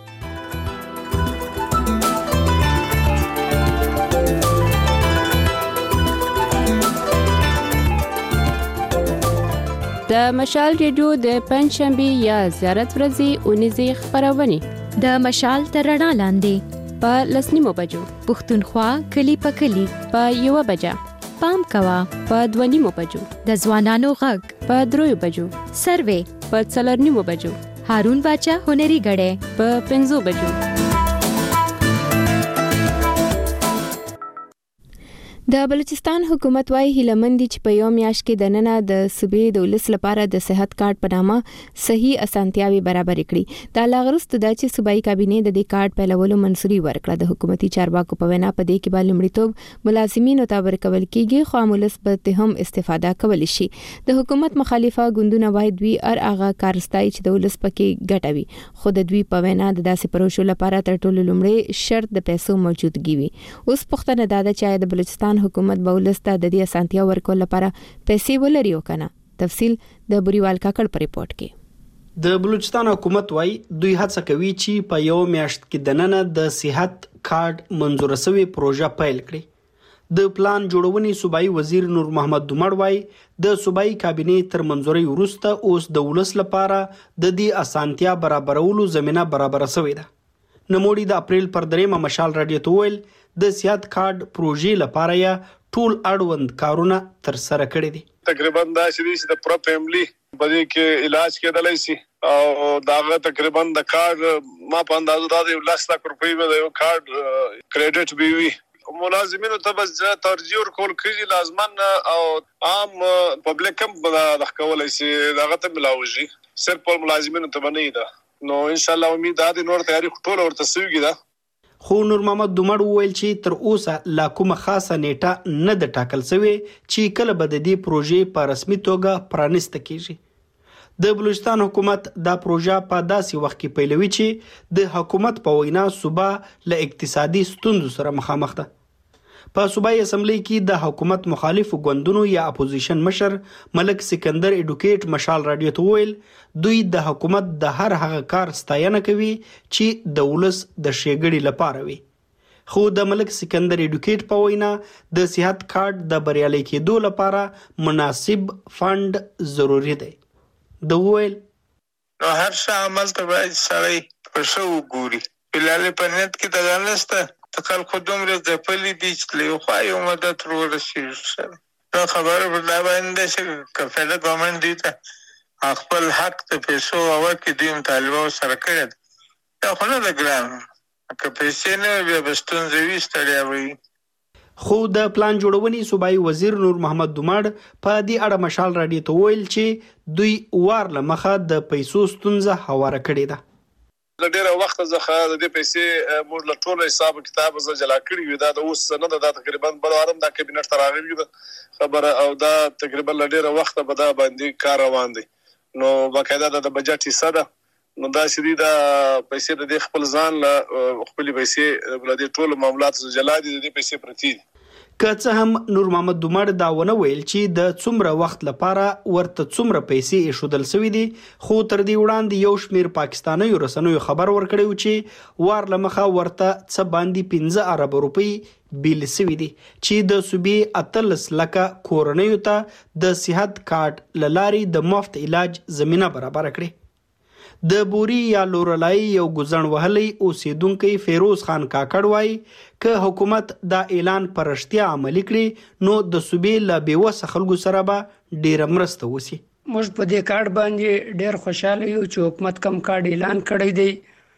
د مشال ریډیو د پنځشنبه یا زیارت ورځې اونیزه خبرونه د مشال تر رڼا لاندې په 10 بجو پښتونخوا کلی په کلی په 1 بجه پام کوا په 2 بجو د ځوانانو غږ په 3 بجو سروې په 4 بجو هارون باچا هنري غړې په 5 بجو. د بلوچستان حکومت وايي هیلمند چې په یو میاشت کې د نننه د صوبې د ولس لپاره د صحت کارت په نامه صحیح اسانتیاوي برابر کړي. دا لاغرست د چې صوبایي کابینه د دې کارت پیلولو منځوري ورکړه. د حکومتي چارواکو په وینا په دې کې به لومړیتوب ملازمینو ته ورکول کیږي خو مولس به هم استفاده کولی شي. د حکومت مخالفه ګوندونه وايي دوی هغه کارستای چې د ولس پکې ګټوي خو د دوی په وینا د داسې پروژو لپاره تر ټولو لومړی شرط د پیسو موجودګي وي. اوس پښتنه دا چې د بلوچستان بلوچستان حکومت به ولسته د دې اسانتیا ورکول لپاره پیسې ولري او کنه. تفصیل د بریوال کاکړ په ریپورت کې. د بلوچستان حکومت وای دوی هڅه کوي چې په یو میاشت کې دننه د صحت کارت منظور شوی پروژه پیل کړي. د پلان جوړونې صوبایي وزیر نور محمد دومړ وای د صوبایي کابینې تر منځوري وروسته اوس د ولس لپاره د دې اسانتیا برابرولو زمينه برابر شوې ده. نموړي د اپریل پر 3 مشال رادیو ته ویل د صحت کارت پروژې لپاره یا ټول اړوند کارونه تر سره کړي دي. تقریبا دا چې د پرو فیملی باندې کې علاج کېدلای شي او داغه تقریبا د کارت ما په اندازو د 10 لک روپۍ به یو کارت کریډټ به وي. ملازمینو ته بس ترجیح ورکول کېږي لازمن او عام پبلک هم د کولای شي دغه ته ملاوي صرف ملازمینو ته نه ده. نو ان شاء الله امید ده نور تیاری ټول ورته سویږي ده. خو نور محمد دومړ وویل چې تر اوسه لا کومه خاصه نیټه نه د ټاکل شوی چې کله به د دې پروژې په رسمي توګه پرانیسته کیږي. د بلوچستان حکومت دا پروژه په داسې وخت کې پیلوي چې د حکومت په وینا صوبه له اقتصادي ستونزو سره مخامخ ده. په صوبایي اسمبلی کې د حکومت مخالف ګوندونو یا اپوزیشن مشر ملک سکندر ایډوکیټ مشال رادیو ته ویل دوی د حکومت د هر هغه کار ستاینه کوي چې د ولس د ښېګړې لپاره وي. خو د ملک سکندر ایډوکیټ په وینا د صحت کارت د بریالي کېدو لپاره مناسب فند ضروری دی. د ویل نو هر څه عمل ته باید سړی په شو ګوري. بلال په نت کې د غلسته تکل خودم له ځپلې دي چې له خو یو مدد ورسېږي. نو خبره په دا باندې چې کفاله ګورنمنت دي ته خپل حق ته پیسو او کې دیم طالبو سره کړی دا خو نه لګران که پیسې نه بیا بستون زوی ستړیا وي. خو د پلان جوړونې صوبایي وزیر نور محمد دومړ په دې اړه مشال رادیو ته ویل چې دوی وار له مخه د پیسو ستونزه هواره کړې ده. د ډیره وخت څخه د دې پیسې موږ له ټولو حساب کتاب ز جلا کړی وي. دا د اوس نه ده تقریبا بلوارم د کابینټ تر راغلی ده خبره او دا تقریبا له ډیره وخت به دا باندې کار روان دي. نو باقاعده د بجټ حصہ ده. نو دا چې دا پیسې د خپل ځان له خپل پیسې بل د ټولو معاملات ز جلا دي د پیسې پرتی دي. که څه هم نور محمد دومړ دا ونه ویل چې د څومره وخت لپاره ورته څومره پیسې ایښودل شوې دي. خو تر دې وړاندې یو شمیر پاکستاني رسنیو خبر ورکړی و چې وار له مخه ورته څه باندې 15 ارب روپۍ بیل شوي دي چې د صوبې 18 لکه کورنیو ته د صحت کارت له لارې د مفت علاج زمینه برابر کړي. د بوري یا لورلای یو ګزن وهلي اوسیدونکو فیروز خان کاکړ وای که حکومت دا اعلان پرشتیا عملی کړي نو د صوبې له بیوسه خلکو سره به ډیره مرسته وسی. موږ په دې کارت باندې ډیر خوشاله یو چې حکومت کم کارت اعلان کړی دی.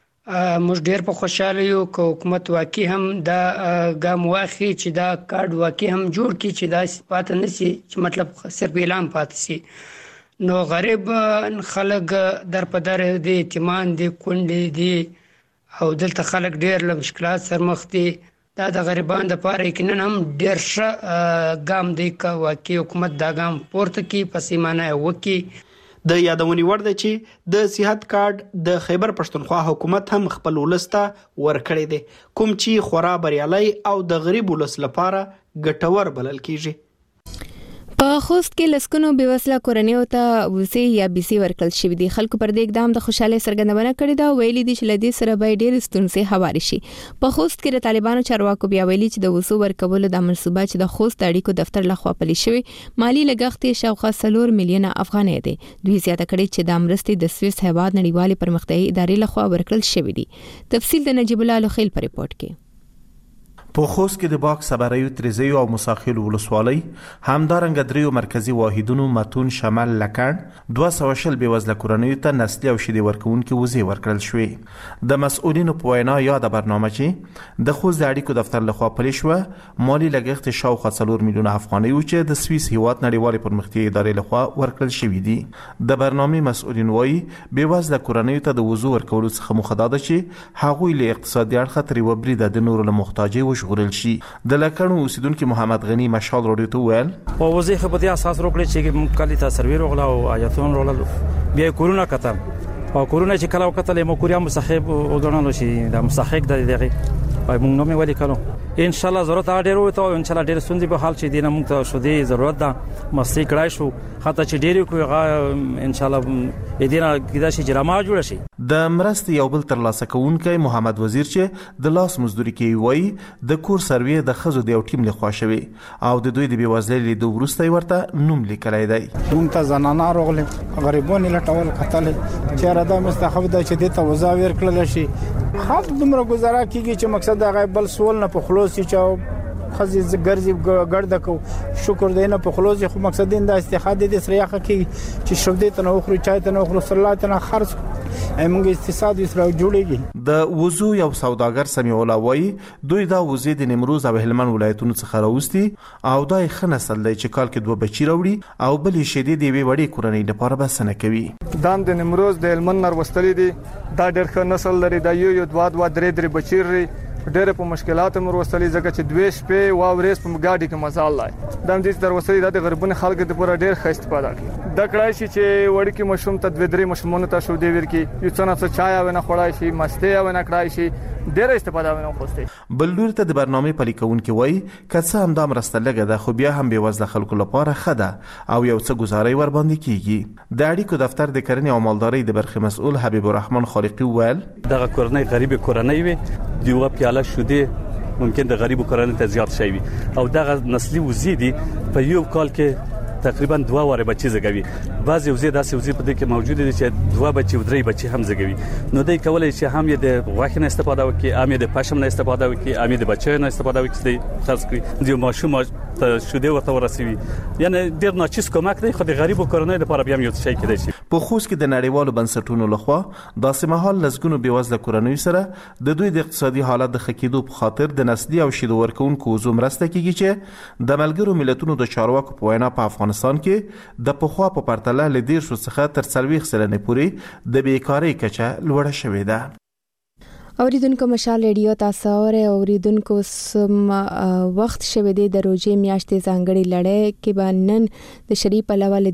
موږ ډیر په خوشاله یو چې حکومت واقعي هم دا ګام واخلي چې دا کارت واقعي هم جوړ کړي چې دا پاتې نشي چې مطلب صرف اعلان پاتې شي. نو غریب خلک در په در دي اعتماد دي کونډې دي او دلته خلک ډیر له مشکلات سره مخ دي. دا د غریبانو لپاره یقینا هم ډیر ښه ګام دی که واقعي حکومت دا ګام پورته کړي پسیمانه وکړي. د یادونې وړ ده چې د صحت کارت د خیبر پښتونخوا حکومت هم خپل ولسته ورکړی دی کوم چې خورا بریالي او د غریب ولس لپاره ګټور بلل کیږي. په خوست کې لسکونو بیوسله کورنیو ته وسی یا بیسی ورکل شوې دي. خلکو پر دې اقدام د خوشاله سرګندونه کړې ده. ویلي دي چې لدې سره به ډېر ستونزې هواري شي. په خوست کې د طالبانو چارواکو بیا ویلي چې د وسو ورکول د منصوبه چې د خوست اړیکو دفتر لخوا پلي شوی مالی لګښت شاوخوا 4 میلیونه افغانۍ دی. دوی زیاته کړي چې د مرستې د سویس هیواد نړیوالې پرمختیایي ادارې لخوا ورکړل شوی دي. تفصیل د نجیب الله لخیل په ریپورت کې. په خوست کې د باغ صبریو تریزیو او مساخیل ولسوالۍ همدارنګه دریو مرکزی واحدونو متون شمال لکړ 200 بېوزله کورنیو ته نسلي او شیدې ورکوونکي وزې ورکړل شوې. د مسؤلینو په وینا یاده برنامه چې د خوست د اړیکو دفتر لخوا پلي شوه مالی لګښت شاوخوا 4 میلیونه افغانۍ و چې د سویس هیواد نړیوالې پرمختیایي ادارې لخوا ورکړل شوي دي. د برنامې مسؤلین وایي بېوزله کورنیو ته د وزو ورکولو څخه موخه دا ده چې هغوی له اقتصادي اړخه ترې وبریده د نورو له محتاجۍ ژغورل شي. د لکړو اوسیدونکو محمد غنی مشال رادیو ته ویل او وظیفه په دې اساس وکړي چې موږ کلی ته سرویر وغلا او آیتون رول بیا کورونا کتل او کورونا چې کله وکتل مو کوریا مصاحب او غنلو شي د مصاحب د دغه موږ نومې ولي کړو ان شاء الله ضرورت ډیر وته او ان شاء الله ډیر سندې به حال چې دینه موږ ته شو دی ضرورت ده مستي کړای شو حتی چې ډیر کوی ان شاء الله دینه کدا شي جرمه جوړ شي. د مرستې یو بل ترلاسه کوونکی محمد وزیر چې د لاس مزدوري کوي وایي د کور سروي د خزو د یو ټیم لخوا شوی او د دوی د بیوزلۍ د وروستۍ ورته نوم لیکلای دی. موږ ته زنانه راغلي غریبون لټول کتل چې را د مستحب د چې د توزاویر کړل شي خاط دومره گزاره کیږي چې مقصد هغه بل سوال نه په خلاصي چې خزي ګرځي ګرځه کو شکر دینه په خلاصي خو مقصد د استفاده د سریاخه کی چې شوده ته نو خو چای ته نو خو صلی ته خرج موږ اقتصاد سره جوړیږي. د وضو یو سوداګر سمیع الله وایي دوی دا وزې د نیمروز او هلمند ولایتونو څخه راوستي او دا ښه نسل دی چې کال کې 2 بچی راوړي او بلې شیدې دی وړي کورنۍ لپاره بسنه کوي. دام د نیمروز د هلمند نر وستلې دي دا ډېر ښه نسل لري دا یو 2-3 بچی لري ډېر په مشکلاتو مر وستلې ځکه چې 2 شپې او ورځ په ګاډي کې مزال لای دم دې در وستلې د غربونو خلک د پوره ډېر ښه استفاده کوي. د کړای شي چې وړي کې مشروم ته 2-3 مشرومونو ته شو دی ورکی یو څنګه چای او نه خړای شي مسته او نه کړای شي ډېر استفاده ونه خوسته. بلور ته د برنامه پلیکون کې وای کڅه هم د مرسته لګه د خو بیا هم به وزله خلکو لپاره خده او یو څه گزارې ور باندې کیږي. د اړیکو دفتر د کرنې او مالدارۍ د برخه مسؤل حبیب الرحمن خالقی ویل دغه کورنۍ غریب کورنۍ وي دیوه پیاله شوده ممکن د غریب کورنۍ ته زیات شي او دغه نسلی وزیدي په یو کال کې تقریبا 2 واره بچی زګوي بعضي وزید داسې وزید په دې کې موجود دي چې 2 بچي او 3 بچي هم زګوي نو دوی کولای شي هم یې د غوښه نه استفاده وکړي هم یې د پښم نه استفاده وکړي هم یې د بچو نه استفاده وکړي خاص کړي د ماشوم ته شوده ورته ورسوي یعنی ډیر ناچیز کومک دی خو د غریب کورنۍ لپاره بیا یو شی کېدای شي. په خوست کې د نړیوالو بنسټونو لخوا داسې مهال لزګونو بیوزله کورنۍ سره د دوی د اقتصادي حالت د خکېدو په خاطر د نسلي او شیدو ورکوونکو وزو مرسته کیږي چې د ملګرو ملتونو د چارواکو په وینا په افغانستان کې د پخوا په پرتله ل 10 څخه تر 40 سلنه پورې د بیکاری کچه لوړه شوې ده. اوریدونکو مشال ریډیو تاسو اوریدونکو سم وخت شوه دی د روزې میاشتې ځانګړي لړۍ کې باندې د شریف علاوه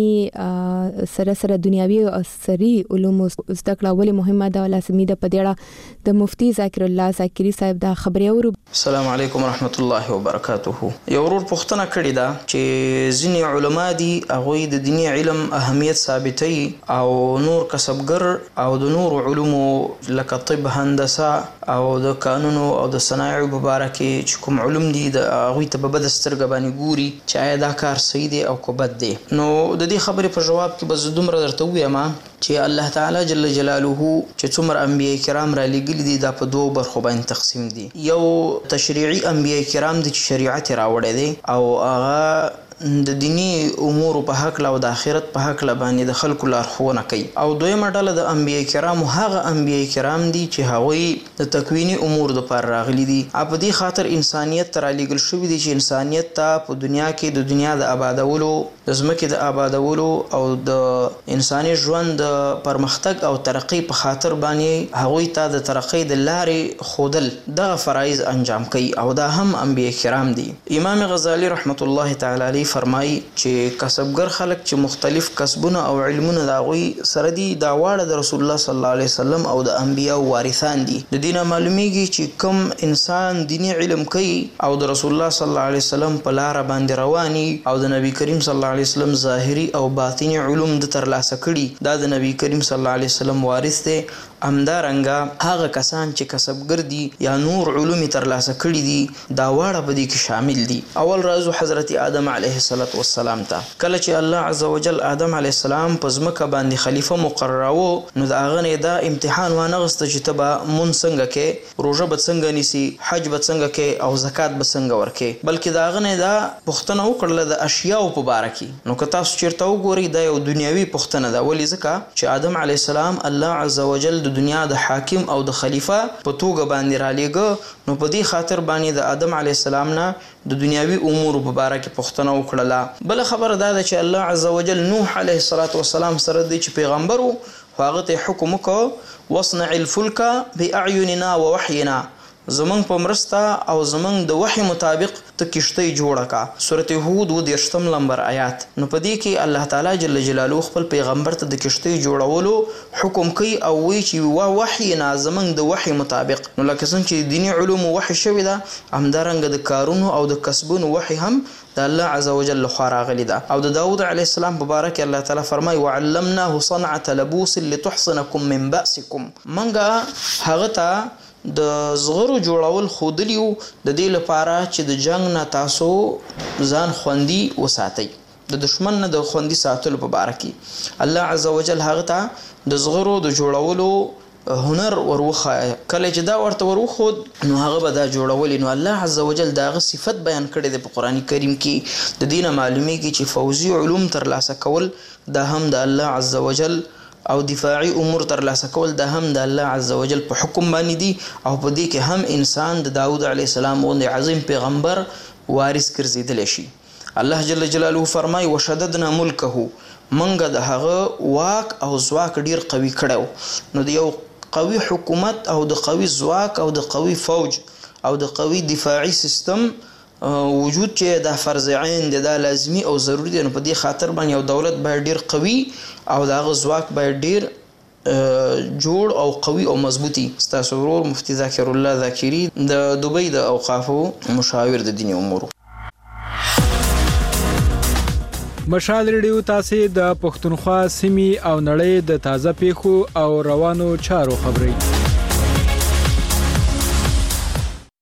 دینی سره دنیوي او عصري علوم زده کړه ولې مهمه ده لازمي ده په دې د مفتي ذاکر الله ذاکری صاحب دا خبري اورو. السلام علیکم ورحمت الله وبرکاته. یو ورور پوښتنه کړې ده چې ځینې علما دي هغه د دینی علم اهمیت ثابتوي او نور کسبګر او د نور علومو لکه طب هندسه او د قانون او د صنایع مبارکه چې کوم علوم دي د هغه ته په بد سترګه باندې ګوري چې آیا دا کار صحیح دی او کو بد دی. نو د دې خبرې په جواب کې به دومره درته وایم چې الله تعالی جل جلاله چې څومره انبیاء کرام را لېږلي دي دا په 2 برخو باندې تقسیم دي. یو تشریعي انبیاء کرام دي چې شریعت راوړی دي او هغه د دینی امور په حق او د آخرت په حق باندې د خلکو لارښوونه کوي او دویمه ډله د انبیاء کرام هغه انبیاء کرام دي چې هغوی د تکوینی امور د پر راغلي دي په دې خاطر انسانیت تر لېږل شوی دي چې انسانیت ته په دنیا کې د دنیا د آبادولو د ځمکې د آبادولو او د انساني ژوند د پرمختګ او ترقی په خاطر باندې هغوی ته د ترقی د لارې خودل دغه فرایض انجام کوي او دا هم انبیاء کرام دي. امام غزالی رحمت الله تعالی علیه فرمایي چې کسبګر خلک چې مختلف کسبونه او علمونه دا غوي سره دي دا واړه د رسول الله صلی الله علیه وسلم او د انبیاء وارثان دي. د دینه معلومیږي چې کوم انسان دینی علم کوي او د رسول الله صلی الله علیه وسلم په لار باندې رواني او د نبی کریم صلی الله علیه وسلم ظاهري او باطنی علوم د ترلاسه کړي دا د نبی کریم صلی الله علیه وسلم وارث دي. همدارنګه هغه کسان چې کسبګر دي یا نور علوم ترلاسه کړي دي دا واړه په دې کې شامل دي. اول راځو حضرت آدم علیه السلام ته کله چې الله عزوجل آدم علیه السلام په ځمکه باندې خلیفہ مقرراو نو دا غنه دا امتحان وانغسته چې تبا مون څنګه کې روزه به څنګه نیسی حج به څنګه کې او زکات به څنګه ورکې بلکې دا غنه دا پښتنه وکړله د اشیاء په باره کې. نو که تاسو چیرته وګورئ دا یو دنیوي پښتنه ده ولې ځکه چې آدم علیه السلام الله عزوجل د دنیا د حاکم او د خلیفہ په توګه باندې را لېږه نو په دې خاطر باندې د آدم علیه السلام نه د دنیاوي امور په باره کې پوښتنه وکړله. بل خبره دا ده چې الله عزوجل نوح علیه السلام سره دی چې پیغمبر و هغه ته حکم وکړ واصنع الفلك باعیننا ووحینا زمنګ په مرسته او زمنګ د وحي مطابق ته کشته جوړه کا. سورته هود 28 نمبر آیات. نو په دې کې الله تعالی جل جلاله خپل پیغمبر ته د کشته جوړولو حکم کوي او وی چې وحي نه زمنګ د وحي مطابق. نو لکه څنګه چې دینی علوم وحي شوی دا همدارنګه د کارونو او د کسبونو وحي هم د الله عز وجل خوا راغلی ده. او د داوود علیه السلام مبارک الله تعالی فرمای وعلمناه صنعة لبوس لتحصنكم من بأسكم. منګه هغه ته د زغرو جوړول خودلیو د دې لپاره چې د جنگ نه تاسو ځان خوندي وساتئ، د دشمن نه د خوندي ساتلو په باره کې الله عز وجل هغه ته د زغرو د جوړولو هنر وروخه. کله چې دا ورته وروخود نو هغه به دا جوړولې. نو الله عز وجل داغه صفت بیان کړی دی په قرآن کریم کې. د دینه معلومیږي چې فوزي علوم ترلاسه کول دا هم د الله عز وجل او دفاعي امور ترلاسه کول دا هم د الله عز وجل په حکم باندې دي. او په دې کې هم انسان د داوود علیه السلام غوندې عظیم پیغمبر وارث ګرځېدلی شي. الله جل جلاله فرمای وشددنا ملکه، منګه د هغه واک او ځواک ډیر قوي کړو. نو د یو قوي حکومت او د قوي ځواک او د قوي فوج او د قوي دفاعي سیستم وجود چې دا فرض عین دی، دا لازمی او ضروری دی. نو په دې خاطر باندې یو دولت باید ډیر قوي او دغه ځواک باید ډیر جوړ او قوي او مضبوطی. ستاسو ورور مفتی ذاکر الله ذاکری د دوبۍ د اوقافو مشاور د دینی امور. مشال ریډیو تاسو د پښتونخوا سیمې او نړۍ د تازه پیښو او روانو چارو خبري